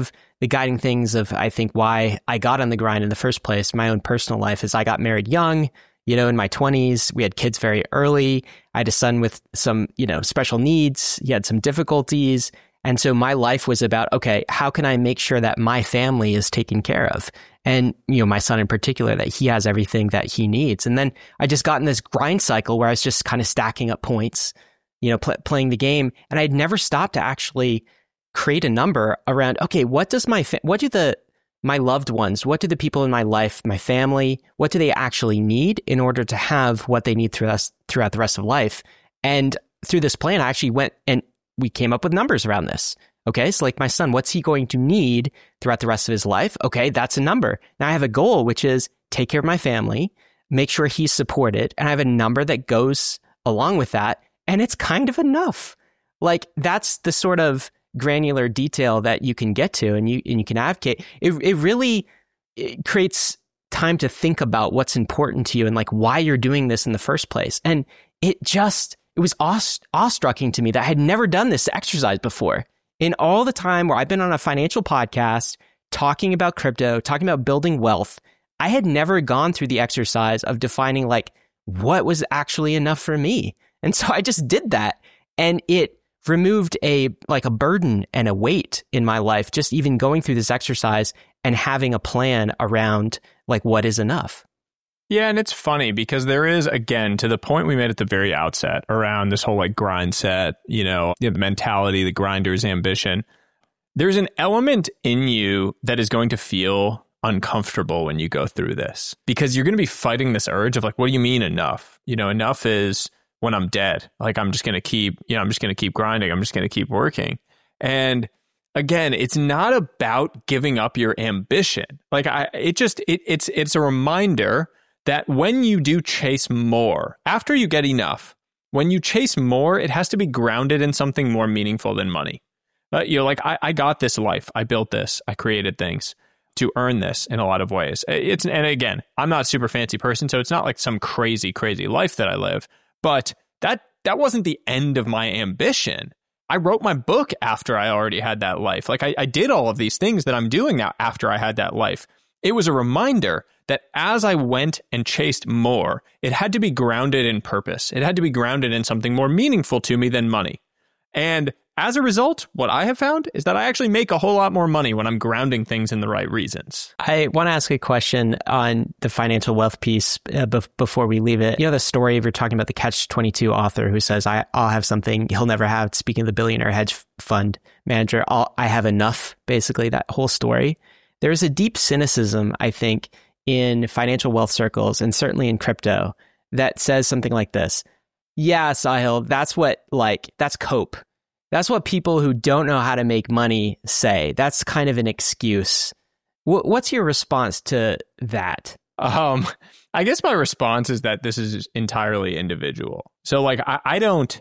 Speaker 1: the guiding things of, I think, why I got on the grind in the first place, my own personal life, is I got married young, you know, in my twenties. We had kids very early. I had a son with some, you know, special needs. He had some difficulties. And so my life was about, okay, how can I make sure that my family is taken care of? And, you know, my son in particular, that he has everything that he needs. And then I just got in this grind cycle where I was just kind of stacking up points, you know, pl- playing the game. And I'd never stopped to actually create a number around, okay, what does my, fa- what do the, my loved ones, what do the people in my life, my family, what do they actually need in order to have what they need throughout, us, throughout the rest of life? And through this plan, I actually went and we came up with numbers around this. Okay, so like my son, what's he going to need throughout the rest of his life? Okay, that's a number. Now I have a goal, which is take care of my family, make sure he's supported, and I have a number that goes along with that, and it's kind of enough. Like that's the sort of granular detail that you can get to, and you and you can advocate. It it really it creates time to think about what's important to you and like why you're doing this in the first place. And it just it was awe, awestrucking to me that I had never done this exercise before. In all the time where I've been on a financial podcast talking about crypto, talking about building wealth, I had never gone through the exercise of defining like what was actually enough for me. And so I just did that, and it removed a like a burden and a weight in my life, just even going through this exercise and having a plan around like what is enough.
Speaker 2: Yeah, and it's funny because there is, again, to the point we made at the very outset around this whole like grind set, you know, the mentality, the grinder's ambition. There's an element in you that is going to feel uncomfortable when you go through this because you're going to be fighting this urge of like, what do you mean enough? You know, enough is when I'm dead. Like, I'm just going to keep, you know, I'm just going to keep grinding. I'm just going to keep working. And again, it's not about giving up your ambition. Like I, it just, it, it's, it's a reminder that when you do chase more, after you get enough, when you chase more, it has to be grounded in something more meaningful than money. Uh, you know, like I, I got this life, I built this, I created things to earn this in a lot of ways. It's, and again, I'm not a super fancy person, so it's not like some crazy, crazy life that I live, but that, that wasn't the end of my ambition. I wrote my book after I already had that life. Like I, I did all of these things that I'm doing now after I had that life. It was a reminder that as I went and chased more, it had to be grounded in purpose. It had to be grounded in something more meaningful to me than money. And as a result, what I have found is that I actually make a whole lot more money when I'm grounding things in the right reasons.
Speaker 1: I want to ask a question on the financial wealth piece uh, be- before we leave it. You know, the story of you're talking about the Catch twenty-two author who says, I, I'll have something he'll never have. Speaking of the billionaire hedge fund manager, I'll, I have enough, basically, that whole story. There's a deep cynicism, I think, in financial wealth circles and certainly in crypto that says something like this. Yeah, Sahil, that's what like, that's cope. That's what people who don't know how to make money say. That's kind of an excuse. W- what's your response to that?
Speaker 2: Um, I guess my response is that this is entirely individual. So like, I, I don't,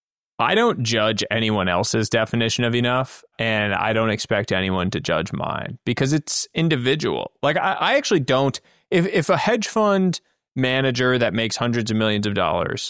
Speaker 2: I don't judge anyone else's definition of enough, and I don't expect anyone to judge mine because it's individual. Like I, I actually don't, if, if a hedge fund manager that makes hundreds of millions of dollars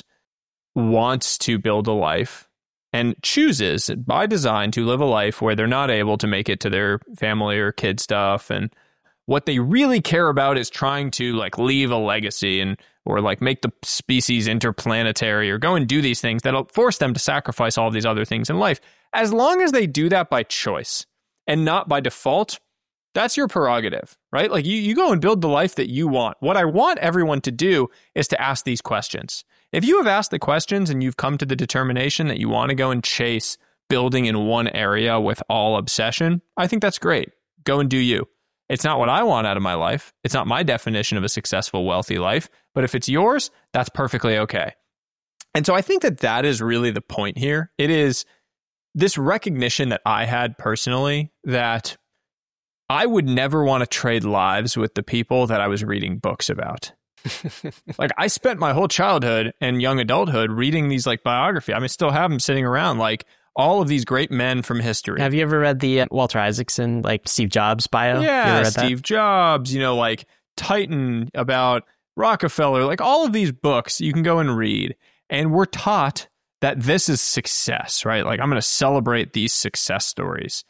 Speaker 2: wants to build a life and chooses by design to live a life where they're not able to make it to their family or kid stuff, and what they really care about is trying to like leave a legacy and or like make the species interplanetary or go and do these things that'll force them to sacrifice all of these other things in life. As long as they do that by choice and not by default, that's your prerogative, right? Like you, you go and build the life that you want. What I want everyone to do is to ask these questions. If you have asked the questions and you've come to the determination that you want to go and chase building in one area with all obsession, I think that's great. Go and do you. It's not what I want out of my life. It's not my definition of a successful, wealthy life. But if it's yours, that's perfectly okay. And so I think that that is really the point here. It is this recognition that I had personally that I would never want to trade lives with the people that I was reading books about. Like I spent my whole childhood and young adulthood reading these like biography. I mean, I still have them sitting around like all of these great men from history.
Speaker 1: Have you ever read the uh, Walter Isaacson, like Steve Jobs bio?
Speaker 2: Yeah, Steve Jobs, you know, like Titan about Rockefeller, like all of these books you can go and read. And we're taught that this is success, right? Like I'm going to celebrate these success stories.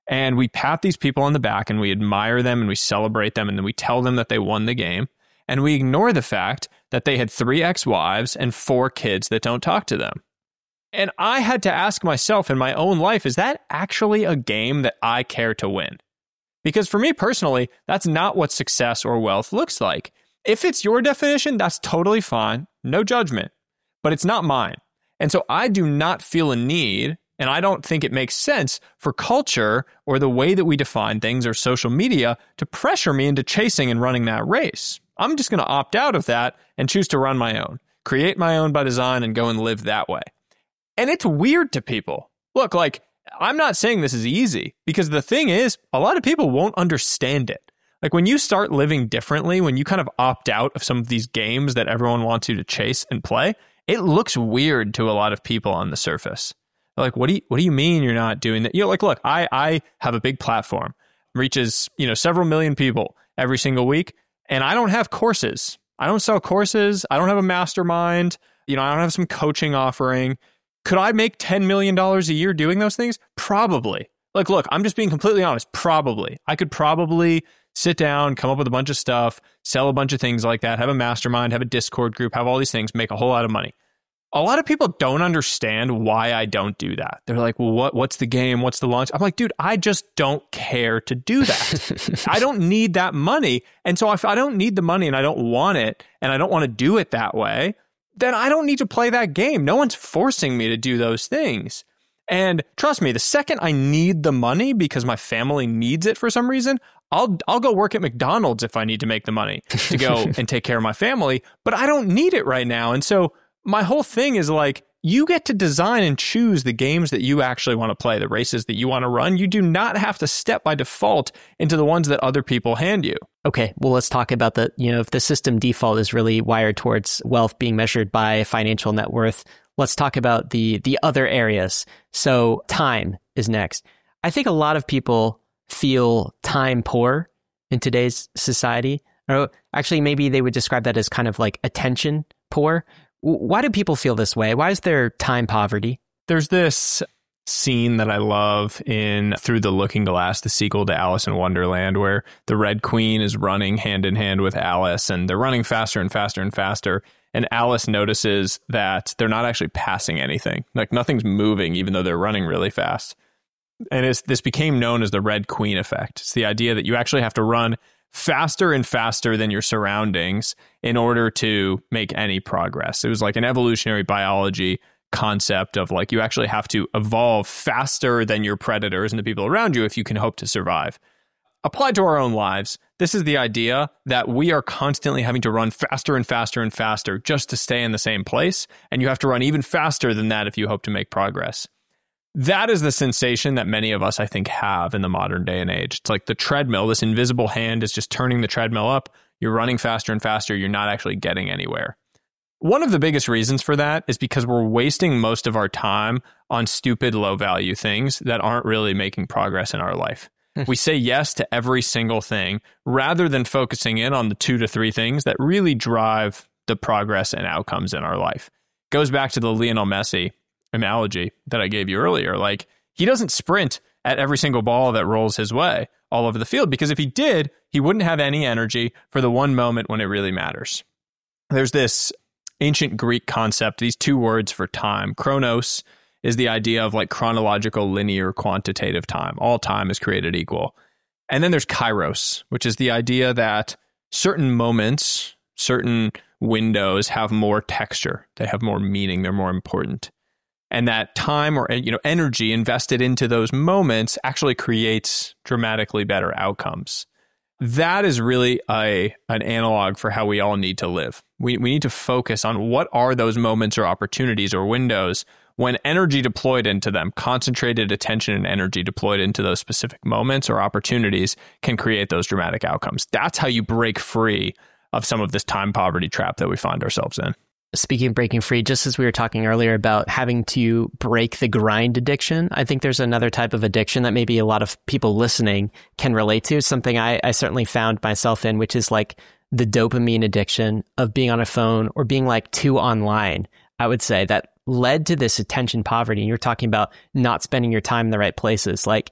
Speaker 2: And we pat these people on the back and we admire them and we celebrate them and then we tell them that they won the game. And we ignore the fact that they had three ex-wives and four kids that don't talk to them. And I had to ask myself in my own life, is that actually a game that I care to win? Because for me personally, that's not what success or wealth looks like. If it's your definition, that's totally fine. No judgment. But it's not mine. And so I do not feel a need, and I don't think it makes sense for culture or the way that we define things or social media to pressure me into chasing and running that race. I'm just going to opt out of that and choose to run my own, create my own by design and go and live that way. And it's weird to people. Look, like, I'm not saying this is easy because the thing is, a lot of people won't understand it. Like when you start living differently, when you kind of opt out of some of these games that everyone wants you to chase and play, it looks weird to a lot of people on the surface. They're like, what do you, what do you mean you're not doing that? You know, like, look, I, I have a big platform, reaches, you know, several million people every single week. And I don't have courses. I don't sell courses. I don't have a mastermind. You know, I don't have some coaching offering. Could I make ten million dollars a year doing those things? Probably. Like, look, I'm just being completely honest. Probably. I could probably sit down, come up with a bunch of stuff, sell a bunch of things like that, have a mastermind, have a Discord group, have all these things, make a whole lot of money. A lot of people don't understand why I don't do that. They're like, well, what, what's the game? What's the launch? I'm like, dude, I just don't care to do that. I don't need that money. And so if I don't need the money and I don't want it and I don't want to do it that way, then I don't need to play that game. No one's forcing me to do those things. And trust me, the second I need the money because my family needs it for some reason, I'll I'll go work at McDonald's if I need to make the money to go and take care of my family. But I don't need it right now. And so my whole thing is like, you get to design and choose the games that you actually want to play, the races that you want to run. You do not have to step by default into the ones that other people hand you.
Speaker 1: Okay, well, let's talk about the, you know, if the system default is really wired towards wealth being measured by financial net worth, let's talk about the the other areas. So time is next. I think a lot of people feel time poor in today's society. Or actually, maybe they would describe that as kind of like attention poor. Why do people feel this way? Why is there time poverty?
Speaker 2: There's this scene that I love in Through the Looking Glass, the sequel to Alice in Wonderland, where the Red Queen is running hand in hand with Alice, and they're running faster and faster and faster. And Alice notices that they're not actually passing anything. Like nothing's moving, even though they're running really fast. And it's, this became known as the Red Queen effect. It's the idea that you actually have to run faster and faster than your surroundings in order to make any progress. It was like an evolutionary biology concept of like, you actually have to evolve faster than your predators and the people around you if you can hope to survive. Applied to our own lives, this is the idea that we are constantly having to run faster and faster and faster just to stay in the same place. And you have to run even faster than that if you hope to make progress. That is the sensation that many of us, I think, have in the modern day and age. It's like the treadmill, this invisible hand is just turning the treadmill up. You're running faster and faster. You're not actually getting anywhere. One of the biggest reasons for that is because we're wasting most of our time on stupid, low-value things that aren't really making progress in our life. We say yes to every single thing rather than focusing in on the two to three things that really drive the progress and outcomes in our life. Goes back to the Lionel Messi analogy that I gave you earlier. Like, he doesn't sprint at every single ball that rolls his way all over the field, because if he did, he wouldn't have any energy for the one moment when it really matters. There's this ancient Greek concept, these two words for time. Chronos is the idea of like chronological, linear, quantitative time. All time is created equal. And then there's kairos, which is the idea that certain moments, certain windows have more texture. They have more meaning. They're more important. And that time or, you know, energy invested into those moments actually creates dramatically better outcomes. That is really a an analog for how we all need to live. We we need to focus on what are those moments or opportunities or windows when energy deployed into them, concentrated attention and energy deployed into those specific moments or opportunities can create those dramatic outcomes. That's how you break free of some of this time poverty trap that we find ourselves in.
Speaker 1: Speaking of breaking free, just as we were talking earlier about having to break the grind addiction, I think there's another type of addiction that maybe a lot of people listening can relate to, something I, I certainly found myself in, which is like the dopamine addiction of being on a phone or being like too online, I would say, that led to this attention poverty. And you're talking about not spending your time in the right places. Like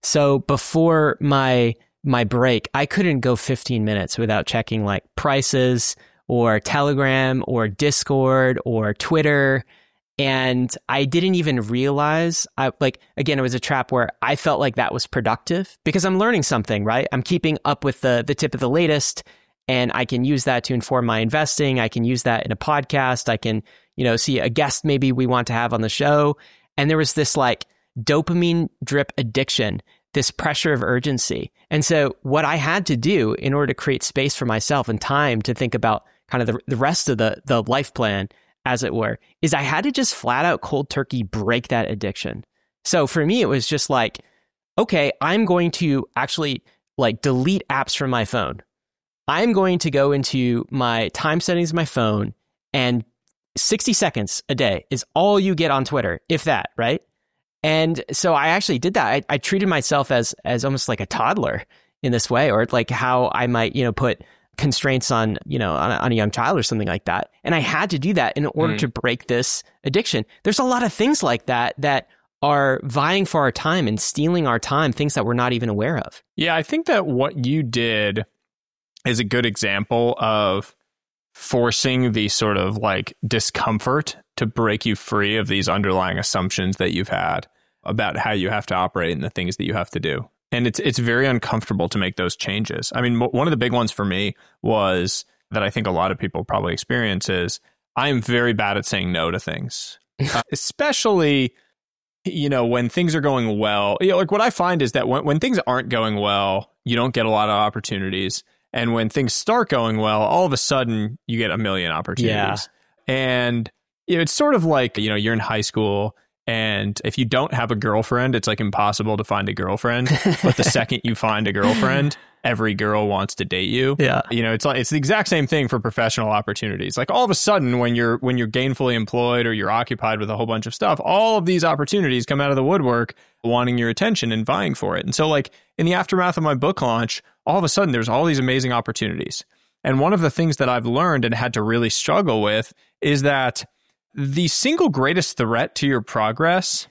Speaker 1: So before my my break, I couldn't go fifteen minutes without checking like prices or Telegram or Discord or Twitter. And I didn't even realize, I like, again, it was a trap where I felt like that was productive because I'm learning something, right? I'm keeping up with the the tip of the latest, and I can use that to inform my investing. I can use that in a podcast. I can, you know, see a guest maybe we want to have on the show. And there was this like dopamine drip addiction, this pressure of urgency. And so what I had to do in order to create space for myself and time to think about kind of the, the rest of the the life plan, as it were, is I had to just flat out cold turkey break that addiction. So for me, it was just like, okay, I'm going to actually like delete apps from my phone. I'm going to go into my time settings of my phone, and sixty seconds a day is all you get on Twitter, if that, right? And so I actually did that. I, I treated myself as as almost like a toddler in this way, or like how I might, you know, put constraints on, you know, on a, on a young child or something like that. And I had to do that in order mm. to break this addiction. There's a lot of things like that that are vying for our time and stealing our time, things that we're not even aware of.
Speaker 2: Yeah, I think that what you did is a good example of forcing the sort of like discomfort to break you free of these underlying assumptions that you've had about how you have to operate and the things that you have to do. And it's it's very uncomfortable to make those changes. I mean, one of the big ones for me was that I think a lot of people probably experience is I am very bad at saying no to things, uh, especially, you know, when things are going well. You know, like what I find is that when, when things aren't going well, you don't get a lot of opportunities. And when things start going well, all of a sudden you get a million opportunities. Yeah. And you know, it's sort of like, you know, you're in high school, and if you don't have a girlfriend, it's like impossible to find a girlfriend. But the second you find a girlfriend, every girl wants to date you.
Speaker 1: Yeah.
Speaker 2: You know, it's like it's the exact same thing for professional opportunities. Like all of a sudden when you're when you're gainfully employed or you're occupied with a whole bunch of stuff, all of these opportunities come out of the woodwork wanting your attention and vying for it. And so like in the aftermath of my book launch, all of a sudden there's all these amazing opportunities. And one of the things that I've learned and had to really struggle with is that the single greatest threat to your progress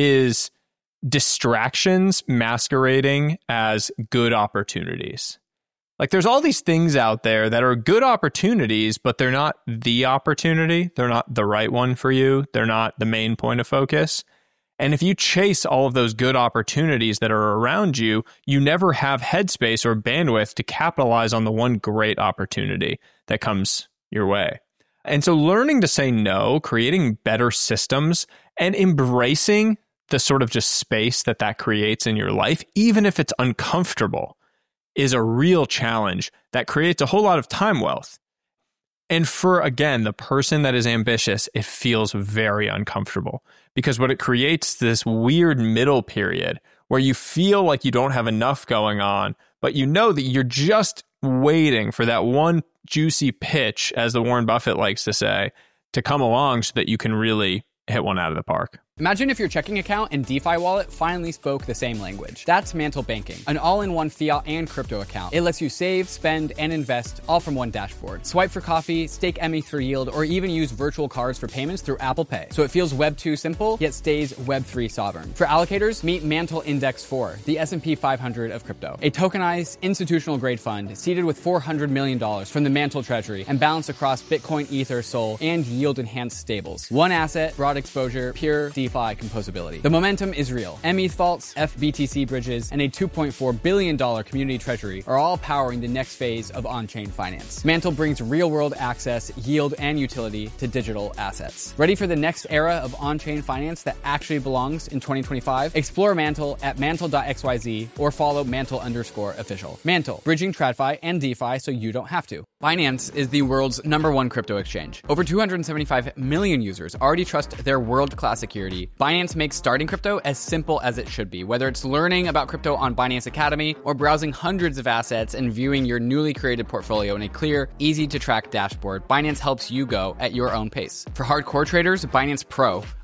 Speaker 2: is distractions masquerading as good opportunities. Like there's all these things out there that are good opportunities, but they're not the opportunity. They're not the right one for you. They're not the main point of focus. And if you chase all of those good opportunities that are around you, you never have headspace or bandwidth to capitalize on the one great opportunity that comes your way. And so learning to say no, creating better systems, and embracing the sort of just space that that creates in your life, even if it's uncomfortable, is a real challenge that creates a whole lot of time wealth. And for, again, the person that is ambitious, it feels very uncomfortable because what it creates this weird middle period where you feel like you don't have enough going on, but you know that you're just waiting for that one juicy pitch, as the Warren Buffett likes to say, to come along so that you can really hit one out of the park.
Speaker 3: Imagine if your checking account and DeFi wallet finally spoke the same language. That's Mantle Banking, an all-in-one fiat and crypto account. It lets you save, spend, and invest all from one dashboard. Swipe for coffee, stake M E for yield, or even use virtual cards for payments through Apple Pay. So it feels Web two simple, yet stays Web three sovereign. For allocators, meet Mantle Index four, the S and P five hundred of crypto. A tokenized, institutional-grade fund seeded with four hundred million dollars from the Mantle Treasury and balanced across Bitcoin, Ether, Sol, and yield-enhanced stables. One asset, broad exposure, pure DeFi composability. The momentum is real. M E T H vaults, F B T C bridges, and a two point four billion dollars community treasury are all powering the next phase of on-chain finance. Mantle brings real-world access, yield, and utility to digital assets. Ready for the next era of on-chain finance that actually belongs in twenty twenty-five? Explore Mantle at mantle dot x y z or follow Mantle underscore official. Mantle, bridging TradFi and DeFi so you don't have to. Binance is the world's number one crypto exchange. Over two hundred seventy-five million users already trust their world-class security. Binance makes starting crypto as simple as it should be, whether it's learning about crypto on Binance Academy or browsing hundreds of assets and viewing your newly created portfolio in a clear, easy-to-track dashboard. Binance helps you go at your own pace. For hardcore traders, Binance Pro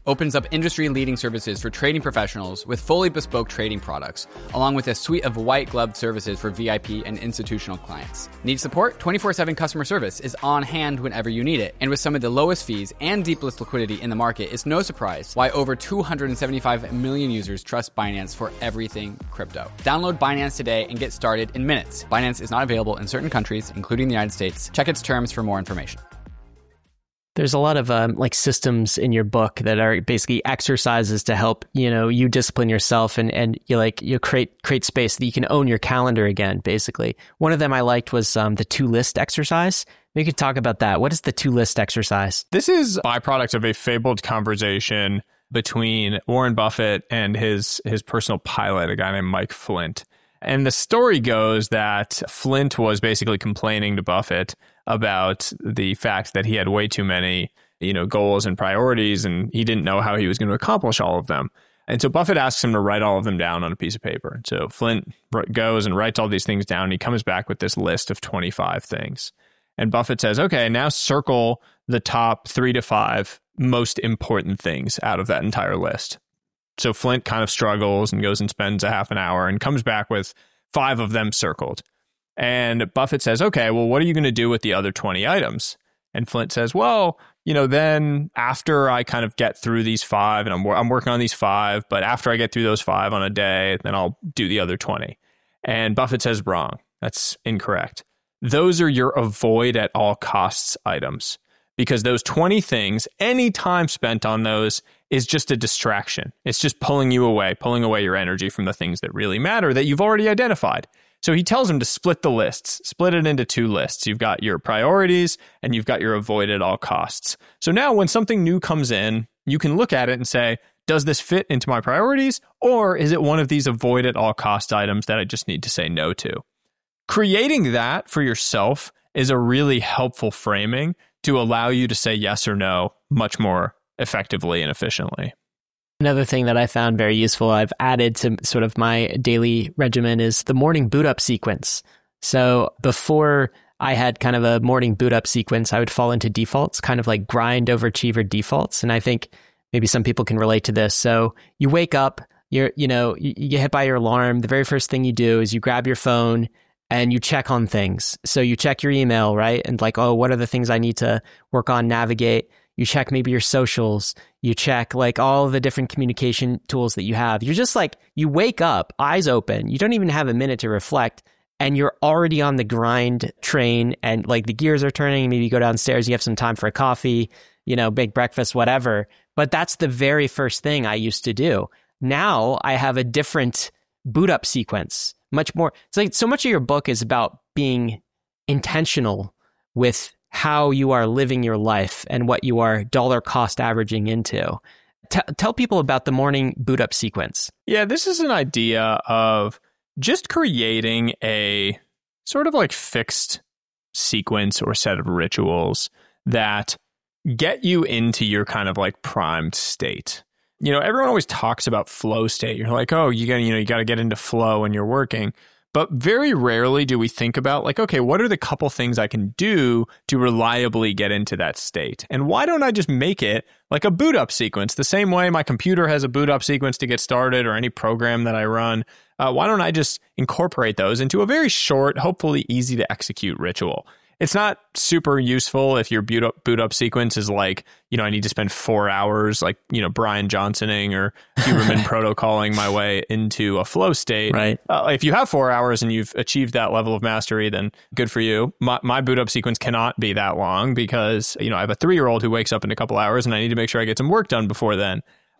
Speaker 3: opens up industry-leading services for trading professionals with fully bespoke trading products, along with a suite of white-gloved services for V I P and institutional clients. Need support? twenty-four seven customer service is on hand whenever you need it. And with some of the lowest fees and deepest liquidity in the market, it's no surprise why over two hundred seventy-five million users trust Binance for everything crypto. Download Binance today and get started in minutes. Binance is not available in certain countries, including the United States. Check its terms for more information.
Speaker 1: There's a lot of um, like systems in your book that are basically exercises to help, you know, you discipline yourself and, and you like you create create space so that you can own your calendar again, basically. One of them I liked was um, the two list exercise. We could talk about that. What is the two list exercise?
Speaker 2: This is a byproduct of a fabled conversation between Warren Buffett and his his personal pilot, a guy named Mike Flint. And the story goes that Flint was basically complaining to Buffett about the fact that he had way too many, you know, goals and priorities, and he didn't know how he was going to accomplish all of them. And so Buffett asks him to write all of them down on a piece of paper. So Flint goes and writes all these things down, and he comes back with this list of twenty-five things. And Buffett says, okay, now circle the top three to five most important things out of that entire list. So Flint kind of struggles and goes and spends a half an hour and comes back with five of them circled. And Buffett says, okay, well, what are you going to do with the other twenty items? And Flint says, well, you know, then after I kind of get through these five, and I'm, I'm working on these five, but after I get through those five on a day, then I'll do the other twenty. And Buffett says, wrong. That's incorrect. Those are your avoid at all costs items, because those twenty things, any time spent on those is just a distraction. It's just pulling you away, pulling away your energy from the things that really matter that you've already identified. So he tells him to split the lists, split it into two lists. You've got your priorities and you've got your avoid at all costs. So now when something new comes in, you can look at it and say, does this fit into my priorities? Or is it one of these avoid at all cost items that I just need to say no to? Creating that for yourself is a really helpful framing to allow you to say yes or no much more effectively and efficiently.
Speaker 1: Another thing that I found very useful, I've added to sort of my daily regimen, is the morning boot up sequence. So before I had kind of a morning boot up sequence, I would fall into defaults, kind of like grind overachiever defaults. And I think maybe some people can relate to this. So you wake up, you're, you know, you, you get hit by your alarm. The very first thing you do is you grab your phone and you check on things. So you check your email, right? And like, oh, what are the things I need to work on, navigate? You check maybe your socials, you check like all the different communication tools that you have. You're just like, you wake up, eyes open, you don't even have a minute to reflect, and you're already on the grind train, and like the gears are turning. Maybe you go downstairs, you have some time for a coffee, you know, big breakfast, whatever. But that's the very first thing I used to do. Now I have a different boot up sequence, much more. It's like so much of your book is about being intentional with how you are living your life and what you are dollar cost averaging into. T- tell people about the morning boot up sequence.
Speaker 2: Yeah, this is an idea of just creating a sort of like fixed sequence or set of rituals that get you into your kind of like primed state. You know, everyone always talks about flow state. You're like, oh, you got you know, you got to get into flow when you're working. But very rarely do we think about like, okay, what are the couple things I can do to reliably get into that state? And why don't I just make it like a boot up sequence? The same way my computer has a boot up sequence to get started, or any program that I run. Uh, why don't I just incorporate those into a very short, hopefully easy to execute ritual? It's not super useful if your boot up, boot up sequence is like, you know, I need to spend four hours like, you know, Brian Johnsoning or Huberman protocolling my way into a flow state.
Speaker 1: Right.
Speaker 2: Uh, if you have four hours and you've achieved that level of mastery, then good for you. My, my boot up sequence cannot be that long because, you know, I have a three-year-old who wakes up in a couple hours and I need to make sure I get some work done before then.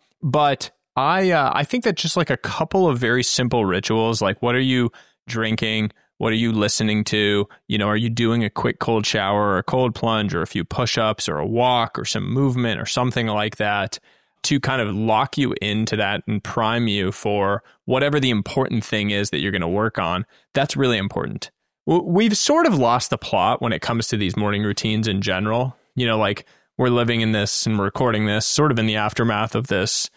Speaker 2: But I, uh, I think that just like a couple of very simple rituals, like what are you drinking? What are you listening to? You know, are you doing a quick cold shower or a cold plunge or a few push-ups or a walk or some movement or something like that to kind of lock you into that and prime you for whatever the important thing is that you're going to work on? That's really important. We've sort of lost the plot when it comes to these morning routines in general. You know, like we're living in this and we're recording this sort of in the aftermath of this,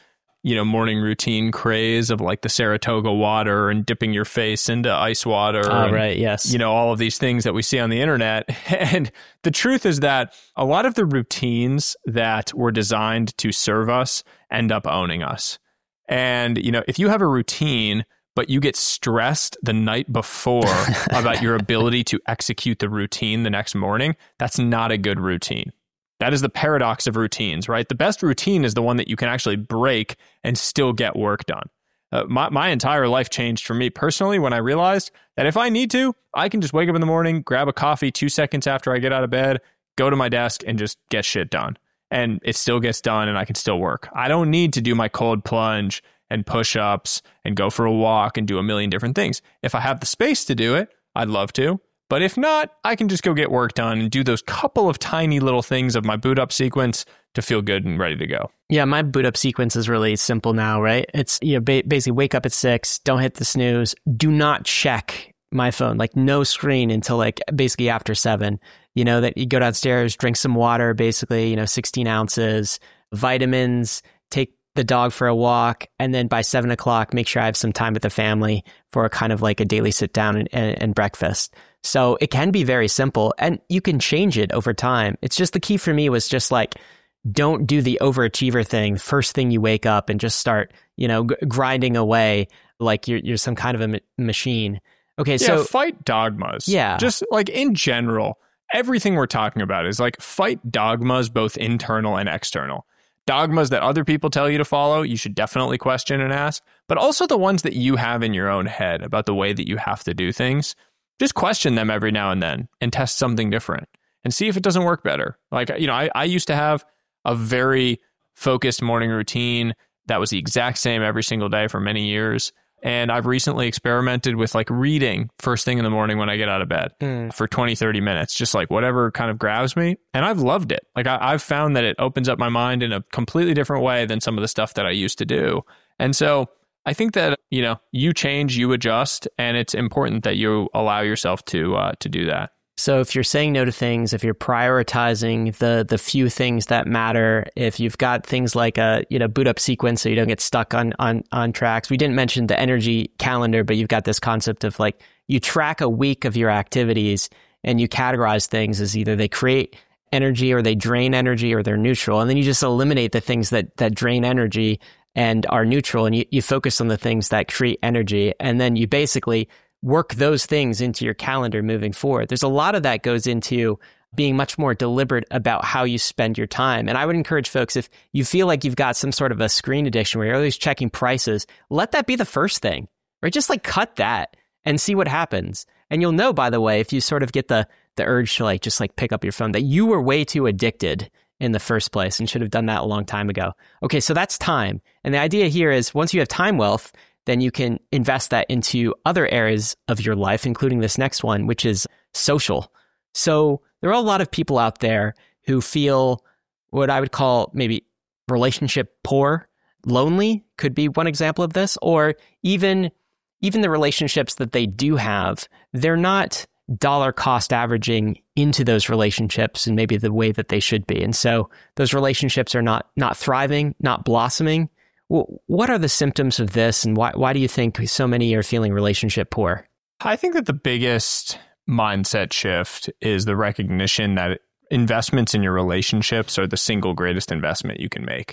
Speaker 2: you know, morning routine craze of like the Saratoga water and dipping your face into ice water.
Speaker 1: Oh,
Speaker 2: and,
Speaker 1: right. Yes.
Speaker 2: You know, all of these things that we see on the internet. And the truth is that a lot of the routines that were designed to serve us end up owning us. And, you know, if you have a routine, but you get stressed the night before about your ability to execute the routine the next morning, that's not a good routine. That is the paradox of routines, right? The best routine is the one that you can actually break and still get work done. Uh, my, my entire life changed for me personally when I realized that if I need to, I can just wake up in the morning, grab a coffee two seconds after I get out of bed, go to my desk and just get shit done. And it still gets done and I can still work. I don't need to do my cold plunge and push-ups and go for a walk and do a million different things. If I have the space to do it, I'd love to. But if not, I can just go get work done and do those couple of tiny little things of my boot up sequence to feel good and ready to go.
Speaker 1: Yeah, my boot up sequence is really simple now, right? It's, you know, ba- basically wake up at six, don't hit the snooze, do not check my phone, like no screen until like basically after seven. You know, that you go downstairs, drink some water, basically, you know, sixteen ounces, vitamins, take the dog for a walk, and then by seven o'clock, make sure I have some time with the family for a kind of like a daily sit down and, and, and breakfast. So it can be very simple and you can change it over time. It's just the key for me was just like, don't do the overachiever thing first thing you wake up and just start, you know, g- grinding away like you're you're some kind of a ma- machine. Okay,
Speaker 2: yeah,
Speaker 1: so
Speaker 2: fight dogmas.
Speaker 1: Yeah.
Speaker 2: Just like in general, everything we're talking about is like fight dogmas, both internal and external. Dogmas that other people tell you to follow, you should definitely question and ask, but also the ones that you have in your own head about the way that you have to do things. Just question them every now and then and test something different and see if it doesn't work better. Like, you know, I, I used to have a very focused morning routine that was the exact same every single day for many years. And I've recently experimented with like reading first thing in the morning when I get out of bed mm. for twenty, thirty minutes, just like whatever kind of grabs me. And I've loved it. Like I, I've found that it opens up my mind in a completely different way than some of the stuff that I used to do. And so I think that, you know, you change, you adjust, and it's important that you allow yourself to uh, to do that.
Speaker 1: So if you're saying no to things, if you're prioritizing the the few things that matter, if you've got things like a, you know, boot up sequence so you don't get stuck on on on tracks. We didn't mention the energy calendar, but you've got this concept of like you track a week of your activities and you categorize things as either they create energy or they drain energy or they're neutral. And then you just eliminate the things that that drain energy and are neutral, and you, you focus on the things that create energy. And then you basically work those things into your calendar moving forward. There's a lot of that goes into being much more deliberate about how you spend your time. And I would encourage folks, if you feel like you've got some sort of a screen addiction where you're always checking prices, let that be the first thing, right? Just like cut that and see what happens. And you'll know, by the way, if you sort of get the the urge to like just like pick up your phone, that you were way too addicted in the first place and should have done that a long time ago. Okay, so that's time. And the idea here is once you have time wealth, then you can invest that into other areas of your life, including this next one, which is social. So there are a lot of people out there who feel what I would call maybe relationship poor, lonely could be one example of this, or even, even the relationships that they do have, they're not dollar cost averaging into those relationships and maybe the way that they should be. And so those relationships are not not thriving, not blossoming. Well, what are the symptoms of this, and why why do you think so many are feeling relationship poor?
Speaker 2: I think that the biggest mindset shift is the recognition that investments in your relationships are the single greatest investment you can make.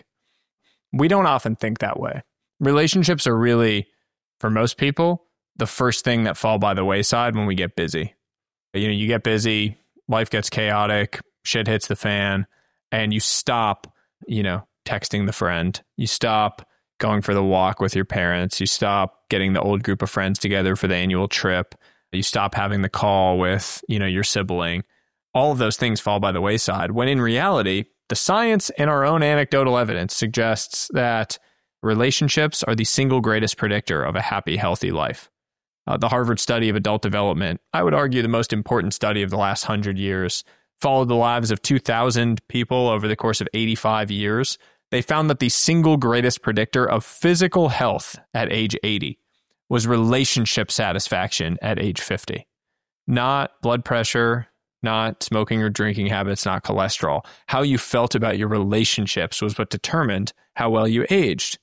Speaker 2: We don't often think that way. Relationships are really, for most people, the first thing that fall by the wayside when we get busy. You know, you get busy, life gets chaotic, shit hits the fan, and you stop, you know, texting the friend. You stop going for the walk with your parents. You stop getting the old group of friends together for the annual trip. You stop having the call with, you know, your sibling. All of those things fall by the wayside, when in reality, the science and our own anecdotal evidence suggests that relationships are the single greatest predictor of a happy, healthy life. Uh, the Harvard study of adult development, I would argue the most important study of the last hundred years, followed the lives of two thousand people over the course of eighty-five years. They found that the single greatest predictor of physical health at age eighty was relationship satisfaction at age fifty. Not blood pressure, not smoking or drinking habits, not cholesterol. How you felt about your relationships was what determined how well you aged.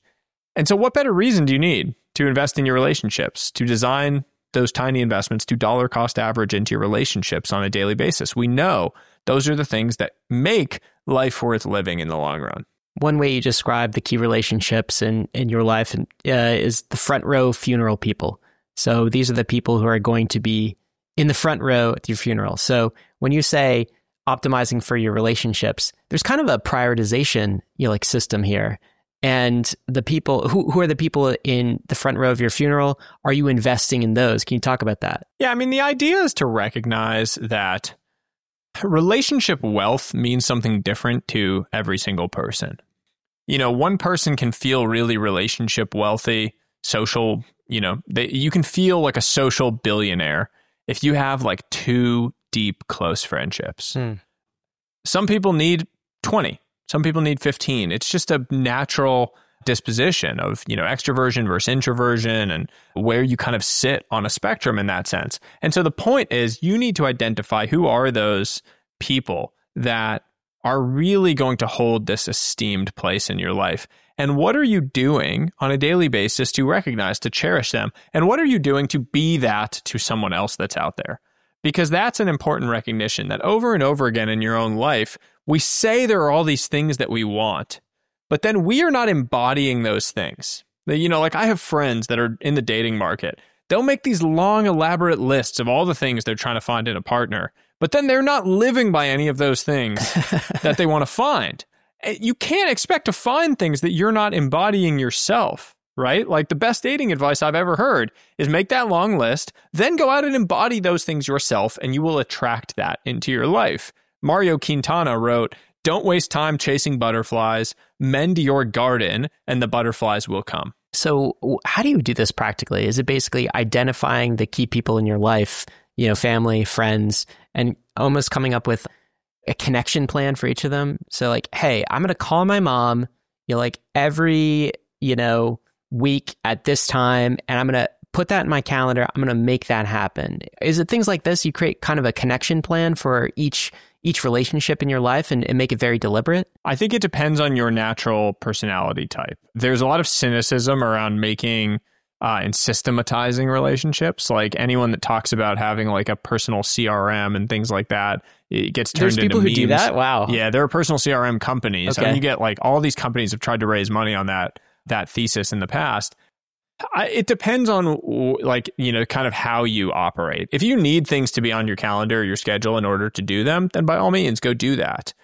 Speaker 2: And so what better reason do you need to invest in your relationships, to design those tiny investments, to dollar cost average into your relationships on a daily basis? We know those are the things that make life worth living in the long run.
Speaker 1: One way you describe the key relationships in, in your life uh, is the front row funeral people. So these are the people who are going to be in the front row at your funeral. So when you say optimizing for your relationships, there's kind of a prioritization, you know, like system here. And the people, who, who are the people in the front row of your funeral? Are you investing in those? Can you talk about that?
Speaker 2: Yeah, I mean, the idea is to recognize that relationship wealth means something different to every single person. You know, one person can feel really relationship wealthy, social, you know, they, you can feel like a social billionaire if you have like two deep, close friendships. Hmm. Some people need twenty. Some people need fifteen. It's just a natural disposition of, you know, extroversion versus introversion and where you kind of sit on a spectrum in that sense. And so the point is you need to identify who are those people that are really going to hold this esteemed place in your life. And what are you doing on a daily basis to recognize, to cherish them? And what are you doing to be that to someone else that's out there? Because that's an important recognition that over and over again in your own life, we say there are all these things that we want, but then we are not embodying those things. You know, like I have friends that are in the dating market. They'll make these long, elaborate lists of all the things they're trying to find in a partner, but then they're not living by any of those things that they want to find. You can't expect to find things that you're not embodying yourself, right? Like the best dating advice I've ever heard is make that long list, then go out and embody those things yourself, and you will attract that into your life. Mario Quintana wrote, "Don't waste time chasing butterflies, mend your garden, and the butterflies will come."
Speaker 1: So how do you do this practically? Is it basically identifying the key people in your life, you know, family, friends, and almost coming up with a connection plan for each of them? So like, hey, I'm going to call my mom, you know, like every, you know, week at this time, and I'm going to put that in my calendar. I'm going to make that happen. Is it things like this? You create kind of a connection plan for each each relationship in your life and, and make it very deliberate?
Speaker 2: I think it depends on your natural personality type. There's a lot of cynicism around making uh, and systematizing relationships. Like anyone that talks about having like a personal C R M and things like that, it gets turned
Speaker 1: There's
Speaker 2: into
Speaker 1: people
Speaker 2: memes.
Speaker 1: who do that? Wow.
Speaker 2: Yeah, there are personal C R M companies.
Speaker 1: Okay.
Speaker 2: I mean, you get like all these companies have tried to raise money on that that thesis in the past. I, it depends on like, you know, kind of how you operate. If you need things to be on your calendar or your schedule in order to do them, then by all means, go do that.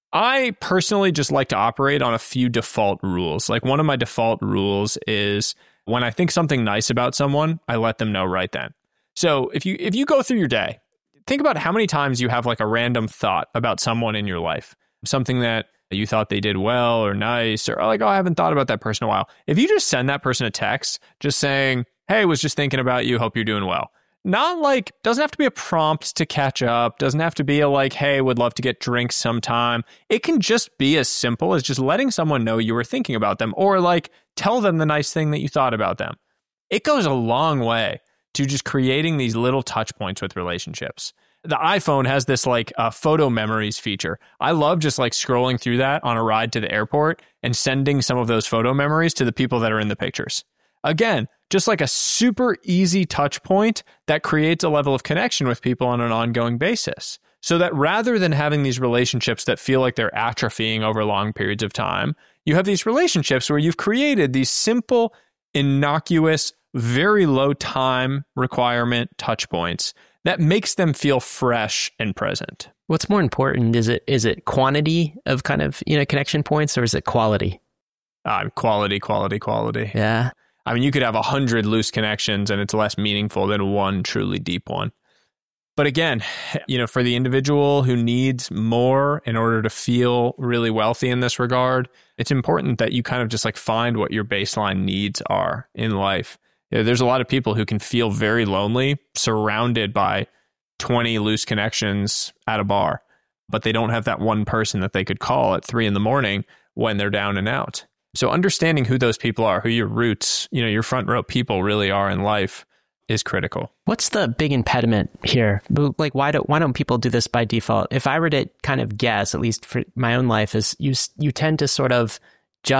Speaker 2: I personally just like to operate on a few default rules. Like one of my default rules is when I think something nice about someone, I let them know right then. So if you if you go through your day, think about how many times you have like a random thought about someone in your life, something that you thought they did well or nice, or like, oh, I haven't thought about that person in a while. If you just send that person a text just saying, hey, was just thinking about you, hope you're doing well. Not like, doesn't have to be a prompt to catch up, doesn't have to be a like, hey, would love to get drinks sometime. It can just be as simple as just letting someone know you were thinking about them, or like tell them the nice thing that you thought about them. It goes a long way to just creating these little touch points with relationships. The iPhone has this like uh, photo memories feature. I love just like scrolling through that on a ride to the airport and sending some of those photo memories to the people that are in the pictures. Again, just like a super easy touch point that creates a level of connection with people on an ongoing basis. So that rather than having these relationships that feel like they're atrophying over long periods of time, you have these relationships where you've created these simple, innocuous, very low time requirement touch points that makes them feel fresh and present.
Speaker 1: What's more important? Is it is it quantity of kind of, you know, connection points, or is it quality?
Speaker 2: Uh, quality, quality, quality.
Speaker 1: Yeah.
Speaker 2: I mean, you could have a hundred loose connections and it's less meaningful than one truly deep one. But again, you know, for the individual who needs more in order to feel really wealthy in this regard, it's important that you kind of just like find what your baseline needs are in life. You know, there's a lot of people who can feel very lonely, surrounded by twenty loose connections at a bar, but they don't have that one person that they could call at three in the morning when they're down and out. So understanding who those people are, who your roots, you know, your front row people really are in life is critical.
Speaker 1: What's the big impediment here? Like, why don't why don't people do this by default? If I were to kind of guess, at least for my own life, is you you tend to sort of just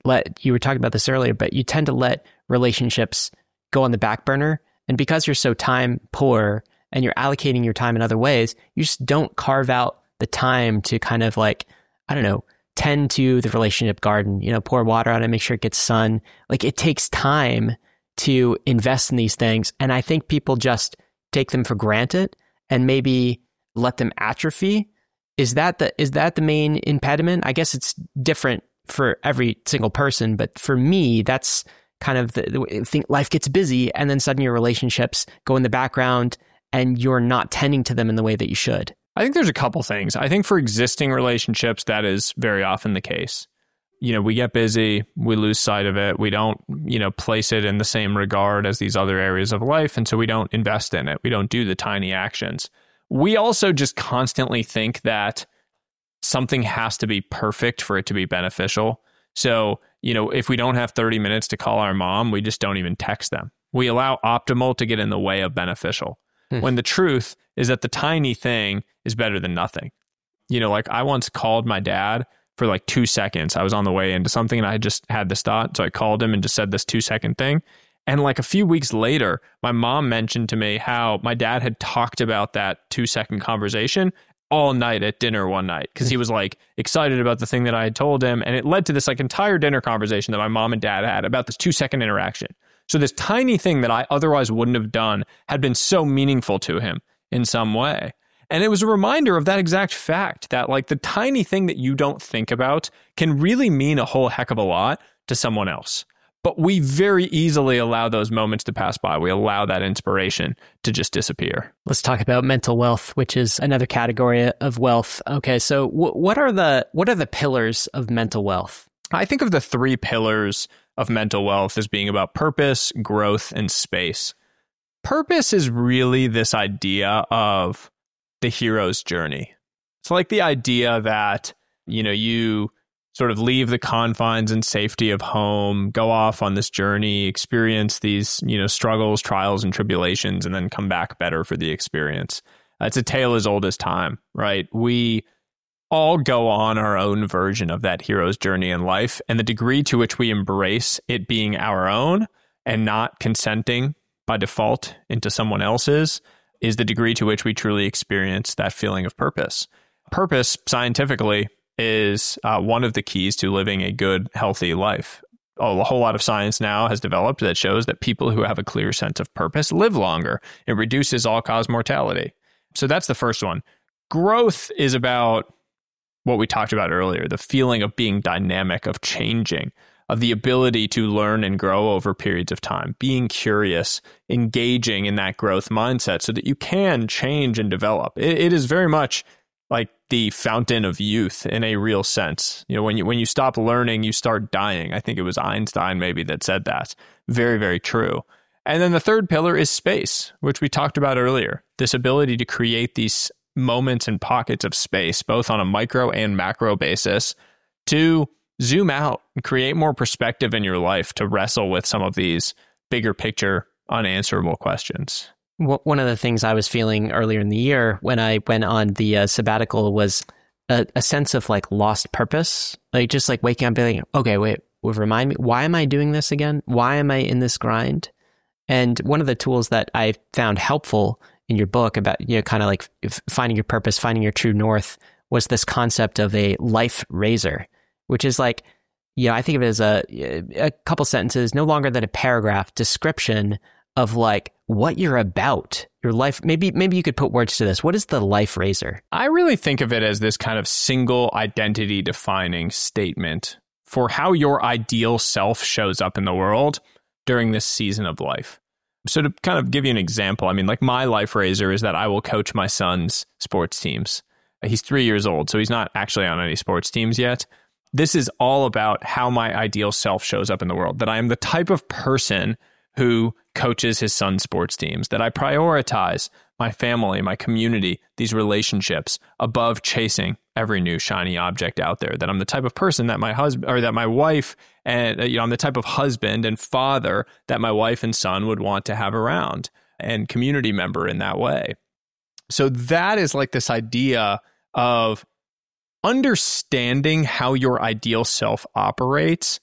Speaker 1: let, you were talking about this earlier, but you tend to let relationships go on the back burner. And because you're so time poor and you're allocating your time in other ways, you just don't carve out the time to kind of like, I don't know, tend to the relationship garden, you know, pour water on it, make sure it gets sun. Like it takes time to invest in these things. And I think people just take them for granted and maybe let them atrophy. Is that the, is that the main impediment? I guess it's different for every single person, but for me, that's kind of the, the think life gets busy and then suddenly your relationships go in the background and you're not tending to them in the way that you should.
Speaker 2: I think there's a couple things. I think for existing relationships, that is very often the case. You know, we get busy, we lose sight of it. We don't, you know, place it in the same regard as these other areas of life. And so we don't invest in it. We don't do the tiny actions. We also just constantly think that something has to be perfect for it to be beneficial. So, you know, if we don't have thirty minutes to call our mom, we just don't even text them. We allow optimal to get in the way of beneficial. Hmm. When the truth is that the tiny thing is better than nothing. You know, like I once called my dad for like two seconds. I was on the way into something and I just had this thought. So I called him and just said this two second thing. And like a few weeks later, my mom mentioned to me how my dad had talked about that two second conversation all night at dinner one night because he was like excited about the thing that I had told him. And it led to this like entire dinner conversation that my mom and dad had about this two second interaction. So this tiny thing that I otherwise wouldn't have done had been so meaningful to him in some way. And it was a reminder of that exact fact that like the tiny thing that you don't think about can really mean a whole heck of a lot to someone else. But we very easily allow those moments to pass by. We allow that inspiration to just disappear.
Speaker 1: Let's talk about mental wealth, which is another category of wealth. Okay, so w- what are the what are the pillars of mental wealth?
Speaker 2: I think of the three pillars of mental wealth as being about purpose, growth, and space. Purpose is really this idea of the hero's journey. It's like the idea that, you know, you sort of leave the confines and safety of home, go off on this journey, experience these, you know, struggles, trials, and tribulations, and then come back better for the experience. It's a tale as old as time, right? We all go on our own version of that hero's journey in life, and the degree to which we embrace it being our own and not consenting by default into someone else's is the degree to which we truly experience that feeling of purpose. Purpose, scientifically, is uh, one of the keys to living a good, healthy life. Oh, a whole lot of science now has developed that shows that people who have a clear sense of purpose live longer. It reduces all-cause mortality. So that's the first one. Growth is about what we talked about earlier, the feeling of being dynamic, of changing, of the ability to learn and grow over periods of time, being curious, engaging in that growth mindset so that you can change and develop. It, it is very much like the fountain of youth in a real sense. You know, when you when you stop learning, you start dying. I think it was Einstein maybe that said that. Very, very true. And then the third pillar is space, which we talked about earlier. This ability to create these moments and pockets of space, both on a micro and macro basis, to zoom out and create more perspective in your life to wrestle with some of these bigger picture, unanswerable questions.
Speaker 1: One of the things I was feeling earlier in the year when I went on the uh, sabbatical was a, a sense of like lost purpose, like just like waking up and being like, okay, wait, remind me, why am I doing this again? Why am I in this grind? And one of the tools that I found helpful in your book about, you know, kind of like finding your purpose, finding your true north, was this concept of a life razor, which is like, yeah, I think of it as a, a couple sentences, no longer than a paragraph description of like what you're about, your life. Maybe, maybe you could put words to this. What is the life razor?
Speaker 2: I really think of it as this kind of single identity defining statement for how your ideal self shows up in the world during this season of life. So to kind of give you an example, I mean, like my life razor is that I will coach my son's sports teams. He's three years old, so he's not actually on any sports teams yet. This is all about how my ideal self shows up in the world, that I am the type of person who coaches his son's sports teams, that I prioritize my family, my community, these relationships above chasing every new shiny object out there, that I'm the type of person that my husband or that my wife and, you know, I'm the type of husband and father that my wife and son would want to have around and community member in that way. So that is like this idea of understanding how your ideal self operates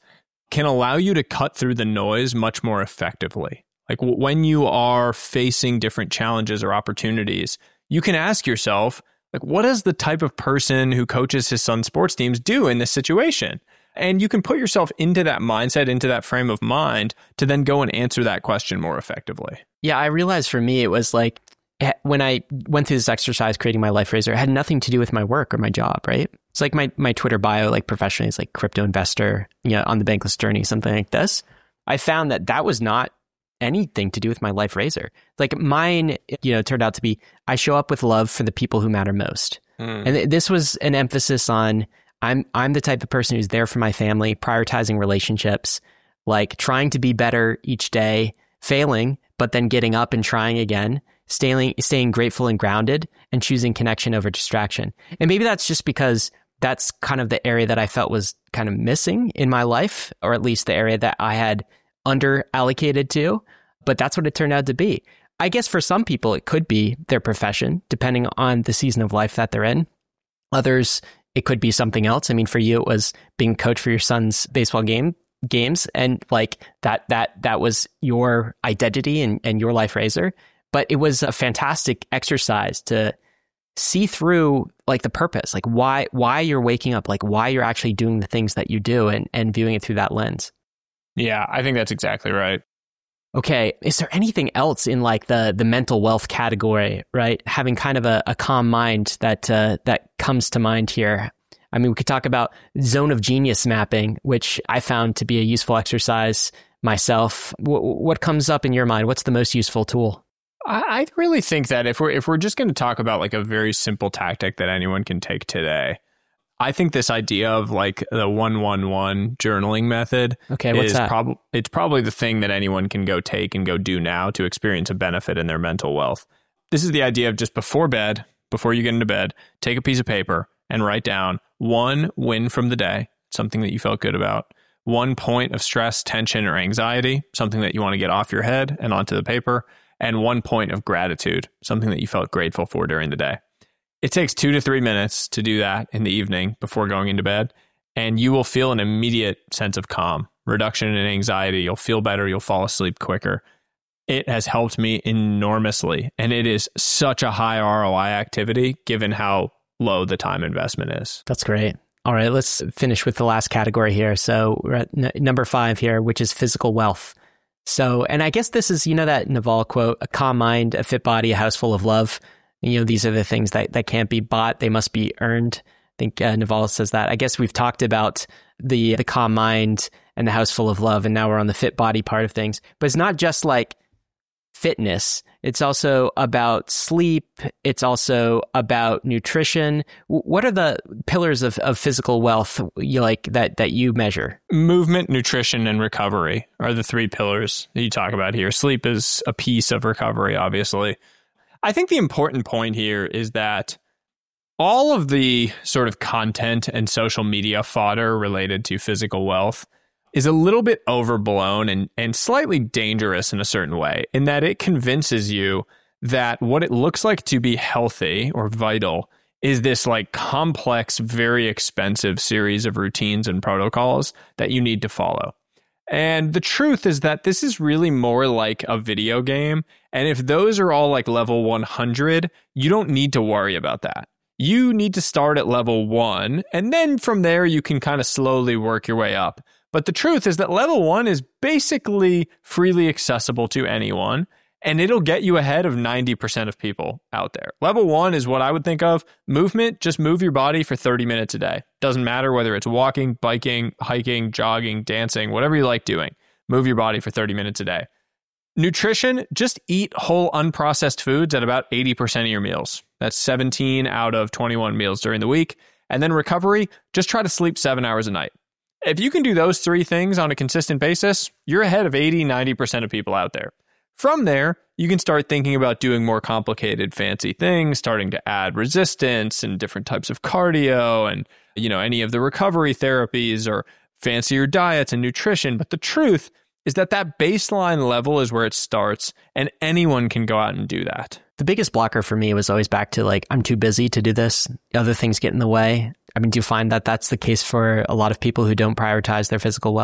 Speaker 2: can allow you to cut through the noise much more effectively. Like w- when you are facing different challenges or opportunities, you can ask yourself, like, what does the type of person who coaches his son's sports teams do in this situation? And you can put yourself into that mindset, into that frame of mind to then go and answer that question more effectively.
Speaker 1: Yeah, I realized for me, it was like when I went through this exercise creating my Life Razor, it had nothing to do with my work or my job, right? It's like my, my Twitter bio, like professionally, is like crypto investor, you know, on the bankless journey, something like this. I found that that was not anything to do with my Life Razor. Like mine, you know, turned out to be, I show up with love for the people who matter most. Mm. And th- this was an emphasis on, I'm I'm the type of person who's there for my family, prioritizing relationships, like trying to be better each day, failing, but then getting up and trying again, staying staying grateful and grounded, and choosing connection over distraction. And maybe that's just because that's kind of the area that I felt was kind of missing in my life, or at least the area that I had under allocated to, but that's what it turned out to be. I guess for some people, it could be their profession, depending on the season of life that they're in. Others, it could be something else. I mean, for you, it was being a coach for your son's baseball game games, and like that that that was your identity and, and your Life Razor. But it was a fantastic exercise to see through like the purpose, like why why you're waking up, like why you're actually doing the things that you do, and and viewing it through that lens.
Speaker 2: Yeah, I think that's exactly right.
Speaker 1: Okay, is there anything else in like the the mental wealth category, right? Having kind of a, a calm mind that uh, that comes to mind here. I mean, we could talk about zone of genius mapping, which I found to be a useful exercise myself. W- what comes up in your mind? What's the most useful tool?
Speaker 2: I, I really think that if we're if we're just going to talk about like a very simple tactic that anyone can take today, I think this idea of like the one one one journaling method
Speaker 1: okay, what's
Speaker 2: is
Speaker 1: that?
Speaker 2: Prob- it's probably the thing that anyone can go take and go do now to experience a benefit in their mental wealth. This is the idea of just before bed, before you get into bed, take a piece of paper and write down one win from the day, something that you felt good about, one point of stress, tension, or anxiety, something that you want to get off your head and onto the paper, and one point of gratitude, something that you felt grateful for during the day. It takes two to three minutes to do that in the evening before going into bed, and you will feel an immediate sense of calm, reduction in anxiety. You'll feel better. You'll fall asleep quicker. It has helped me enormously, and it is such a high R O I activity given how low the time investment is.
Speaker 1: That's great. All right, let's finish with the last category here. So we're at n- number five here, which is physical wealth. So, and I guess this is, you know, that Naval quote, a calm mind, a fit body, a house full of love. You know, these are the things that, that can't be bought. They must be earned. I think uh, Naval says that. I guess we've talked about the the calm mind and the house full of love, and now we're on the fit body part of things. But it's not just like fitness. It's also about sleep. It's also about nutrition. What are the pillars of, of physical wealth you like that, that you measure?
Speaker 2: Movement, nutrition, and recovery are the three pillars that you talk about here. Sleep is a piece of recovery, obviously. I think the important point here is that all of the sort of content and social media fodder related to physical wealth is a little bit overblown and, and slightly dangerous in a certain way, in that it convinces you that what it looks like to be healthy or vital is this like complex, very expensive series of routines and protocols that you need to follow. And the truth is that this is really more like a video game. And if those are all like level one hundred, you don't need to worry about that. You need to start at level one, and then from there you can kind of slowly work your way up. But the truth is that level one is basically freely accessible to anyone, and it'll get you ahead of ninety percent of people out there. Level one is what I would think of movement. Just move your body for thirty minutes a day. Doesn't matter whether it's walking, biking, hiking, jogging, dancing, whatever you like doing. Move your body for thirty minutes a day. Nutrition, just eat whole unprocessed foods at about eighty percent of your meals. That's seventeen out of twenty-one meals during the week. And then recovery, just try to sleep seven hours a night. If you can do those three things on a consistent basis, you're ahead of eighty, ninety percent of people out there. From there, you can start thinking about doing more complicated, fancy things, starting to add resistance and different types of cardio and, you know, any of the recovery therapies or fancier diets and nutrition. But the truth is that that baseline level is where it starts, and anyone can go out and do that.
Speaker 1: The biggest blocker for me was always back to like, I'm too busy to do this. Other things get in the way. I mean, do you find that that's the case for a lot of people who don't prioritize their physical wealth?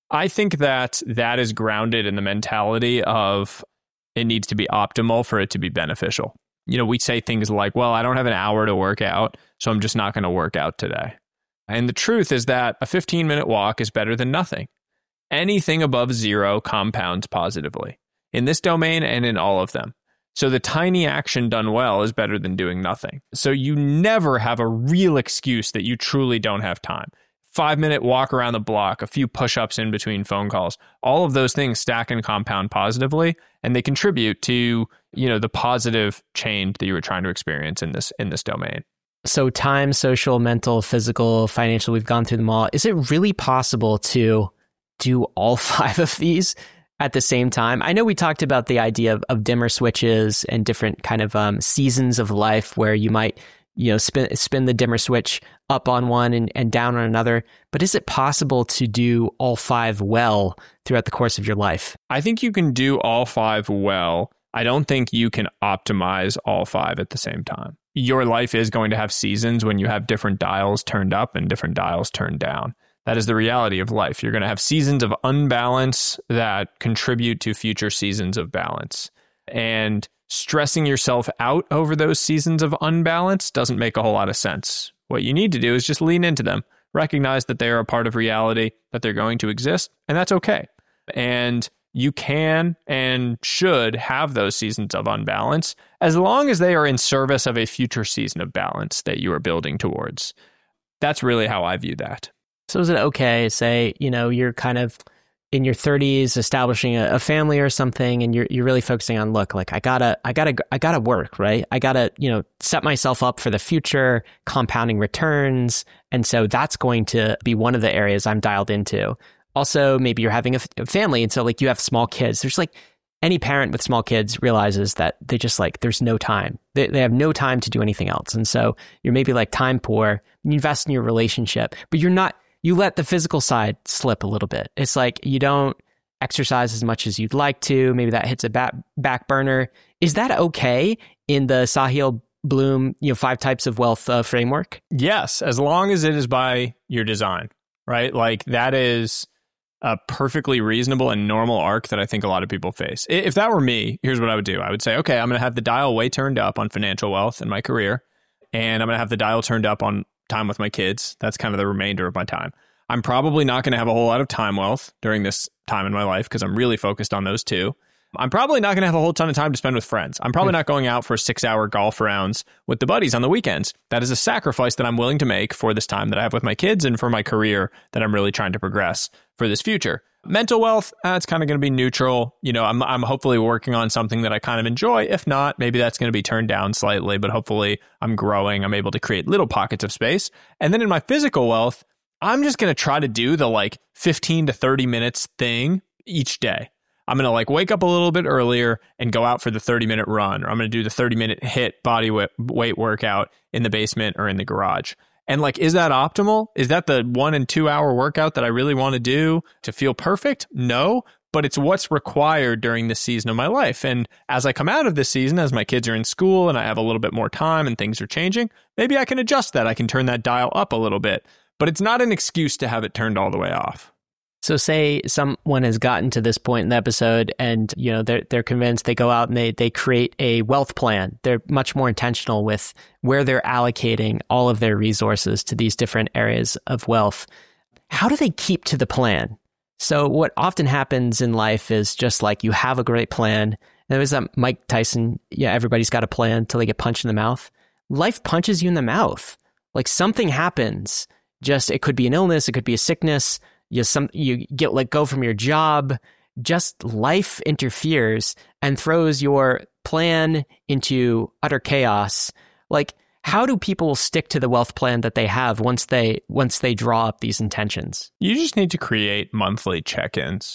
Speaker 2: I think that that is grounded in the mentality of it needs to be optimal for it to be beneficial. You know, we say things like, well, I don't have an hour to work out, so I'm just not going to work out today. And the truth is that a fifteen minute walk is better than nothing. Anything above zero compounds positively in this domain and in all of them. So the tiny action done well is better than doing nothing. So you never have a real excuse that you truly don't have time. Five minute walk around the block, a few push-ups in between phone calls, all of those things stack and compound positively, and they contribute to, you know, the positive change that you were trying to experience in this in this domain.
Speaker 1: So time, social, mental, physical, financial, we've gone through them all. Is it really possible to do all five of these at the same time? I know we talked about the idea of, of dimmer switches and different kind of um, seasons of life where you might, you know, spin spin the dimmer switch up on one and, and down on another. But is it possible to do all five well throughout the course of your life?
Speaker 2: I think you can do all five well. I don't think you can optimize all five at the same time. Your life is going to have seasons when you have different dials turned up and different dials turned down. That is the reality of life. You're going to have seasons of unbalance that contribute to future seasons of balance. And stressing yourself out over those seasons of unbalance doesn't make a whole lot of sense. What you need to do is just lean into them, recognize that they are a part of reality, that they're going to exist, and that's okay. And you can and should have those seasons of unbalance as long as they are in service of a future season of balance that you are building towards. That's really how I view that.
Speaker 1: So is it okay, say, you know, you're kind of in your thirties, establishing a, a family or something, and you're you're really focusing on, look, like I gotta, I gotta, I gotta work, right? I gotta, you know, set myself up for the future, compounding returns, and so that's going to be one of the areas I'm dialed into. Also, maybe you're having a, a family, and so like you have small kids. There's like any parent with small kids realizes that they just like there's no time. They they have no time to do anything else, and so you're maybe like time poor. You invest in your relationship, but you're not. You let the physical side slip a little bit. It's like you don't exercise as much as you'd like to. Maybe that hits a back, back burner. Is that okay in the Sahil Bloom, you know, five types of wealth uh, framework?
Speaker 2: Yes, as long as it is by your design, right? Like that is a perfectly reasonable and normal arc that I think a lot of people face. If that were me, here's what I would do. I would say, okay, I'm going to have the dial way turned up on financial wealth in my career, and I'm going to have the dial turned up on time with my kids. That's kind of the remainder of my time. I'm probably not going to have a whole lot of time wealth during this time in my life because I'm really focused on those two. I'm probably not going to have a whole ton of time to spend with friends. I'm probably not going out for six hour golf rounds with the buddies on the weekends. That is a sacrifice that I'm willing to make for this time that I have with my kids and for my career that I'm really trying to progress for this future. Mental wealth, uh, it's kind of going to be neutral. You know, I'm I'm hopefully working on something that I kind of enjoy. If not, maybe that's going to be turned down slightly, but hopefully I'm growing. I'm able to create little pockets of space. And then in my physical wealth, I'm just going to try to do the like fifteen to thirty minutes thing each day. I'm going to like wake up a little bit earlier and go out for the thirty minute run, or I'm going to do the thirty minute HIIT body weight workout in the basement or in the garage. And like, is that optimal? Is that the one and two hour workout that I really want to do to feel perfect? No, but it's what's required during this season of my life. And as I come out of this season, as my kids are in school and I have a little bit more time and things are changing, maybe I can adjust that. I can turn that dial up a little bit, but it's not an excuse to have it turned all the way off.
Speaker 1: So say someone has gotten to this point in the episode and, you know, they're, they're convinced, they go out and they, they create a wealth plan. They're much more intentional with where they're allocating all of their resources to these different areas of wealth. How do they keep to the plan? So what often happens in life is just like you have a great plan. There was that Mike Tyson, yeah, everybody's got a plan until they get punched in the mouth. Life punches you in the mouth. Like something happens. Just, it could be an illness, it could be a sickness. You some you get let go from your job. Just life interferes and throws your plan into utter chaos. Like, how do people stick to the wealth plan that they have once they once they draw up these intentions?
Speaker 2: You just need to create monthly check-ins.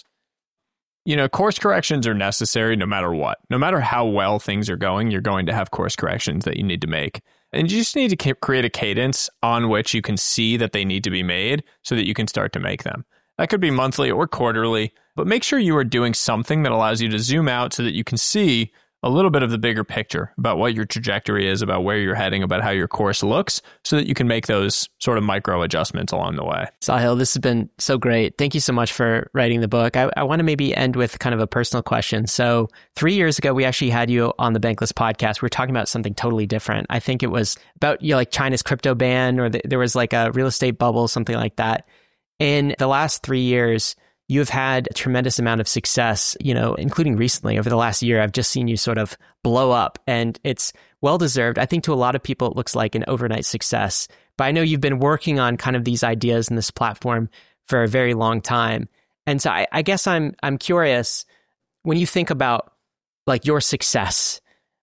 Speaker 2: You know, course corrections are necessary no matter what. No matter how well things are going, you're going to have course corrections that you need to make. And you just need to create a cadence on which you can see that they need to be made so that you can start to make them. That could be monthly or quarterly, but make sure you are doing something that allows you to zoom out so that you can see, a little bit of the bigger picture about what your trajectory is, about where you're heading, about how your course looks, so that you can make those sort of micro adjustments along the way.
Speaker 1: Sahil, this has been so great. Thank you so much for writing the book. I, I want to maybe end with kind of a personal question. So three years ago, we actually had you on the Bankless podcast. We were talking about something totally different. I think it was about, you know, like China's crypto ban, or the, there was like a real estate bubble, something like that. In the last three years, you've had a tremendous amount of success, you know, including recently over the last year. I've just seen you sort of blow up, and it's well-deserved. I think to a lot of people, it looks like an overnight success. But I know you've been working on kind of these ideas in this platform for a very long time. And so I, I guess I'm I'm curious, when you think about like your success,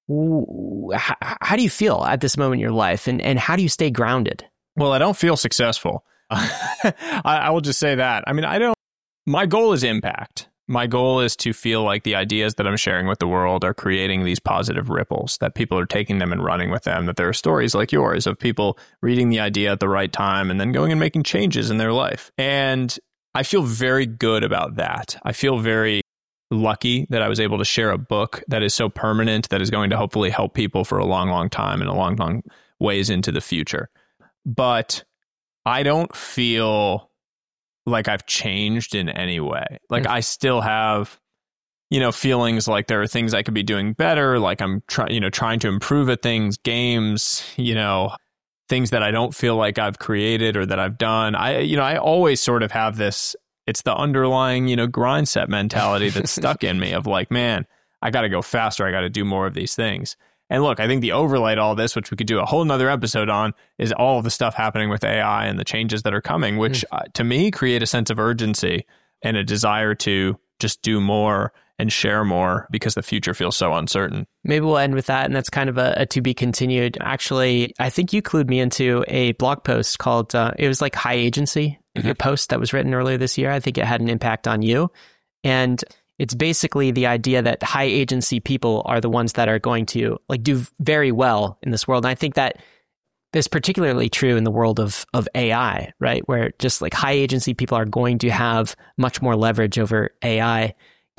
Speaker 1: how, how do you feel at this moment in your life, and, and how do you stay grounded?
Speaker 2: Well, I don't feel successful. I, I will just say that. I mean, I don't. My goal is impact. My goal is to feel like the ideas that I'm sharing with the world are creating these positive ripples, that people are taking them and running with them, that there are stories like yours of people reading the idea at the right time and then going and making changes in their life. And I feel very good about that. I feel very lucky that I was able to share a book that is so permanent, that is going to hopefully help people for a long, long time and a long, long ways into the future. But I don't feel like I've changed in any way. Like, I still have, you know, feelings like there are things I could be doing better. Like I'm trying, you know, trying to improve at things, games, you know, things that I don't feel like I've created or that I've done. I, you know, I always sort of have this, it's the underlying, you know, grind set mentality that's stuck in me of like, man, I got to go faster. I got to do more of these things. And look, I think the overlay to all this, which we could do a whole nother episode on, is all of the stuff happening with A I and the changes that are coming, which mm. uh, to me create a sense of urgency and a desire to just do more and share more because the future feels so uncertain.
Speaker 1: Maybe we'll end with that. And that's kind of a, a to be continued. Actually, I think you clued me into a blog post called, uh, it was like High Agency, mm-hmm. a post that was written earlier this year. I think it had an impact on you. And it's basically the idea that high agency people are the ones that are going to like do very well in this world. And I think that is particularly true in the world of, of A I, right? Where just like high agency people are going to have much more leverage over A I.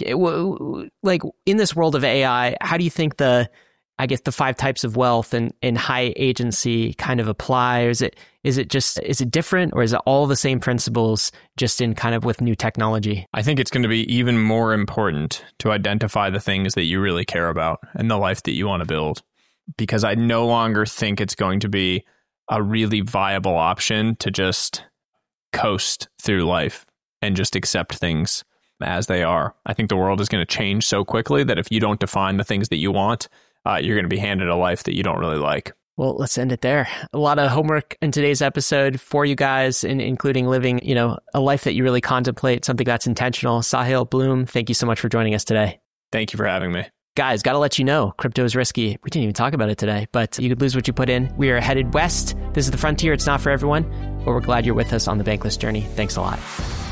Speaker 1: Like in this world of A I, how do you think the, I guess the five types of wealth and, and high agency kind of apply? Or is it, is it just, is it different, or is it all the same principles just in kind of with new technology?
Speaker 2: I think it's going to be even more important to identify the things that you really care about and the life that you want to build, because I no longer think it's going to be a really viable option to just coast through life and just accept things as they are. I think the world is going to change so quickly that if you don't define the things that you want, uh, you're going to be handed a life that you don't really like.
Speaker 1: Well, let's end it there. A lot of homework in today's episode for you guys, in, including living, you know, a life that you really contemplate, something that's intentional. Sahil Bloom, thank you so much for joining us today.
Speaker 2: Thank you for having me.
Speaker 1: Guys, got to let you know, crypto is risky. We didn't even talk about it today, but you could lose what you put in. We are headed west. This is the frontier. It's not for everyone, but we're glad you're with us on the Bankless journey. Thanks a lot.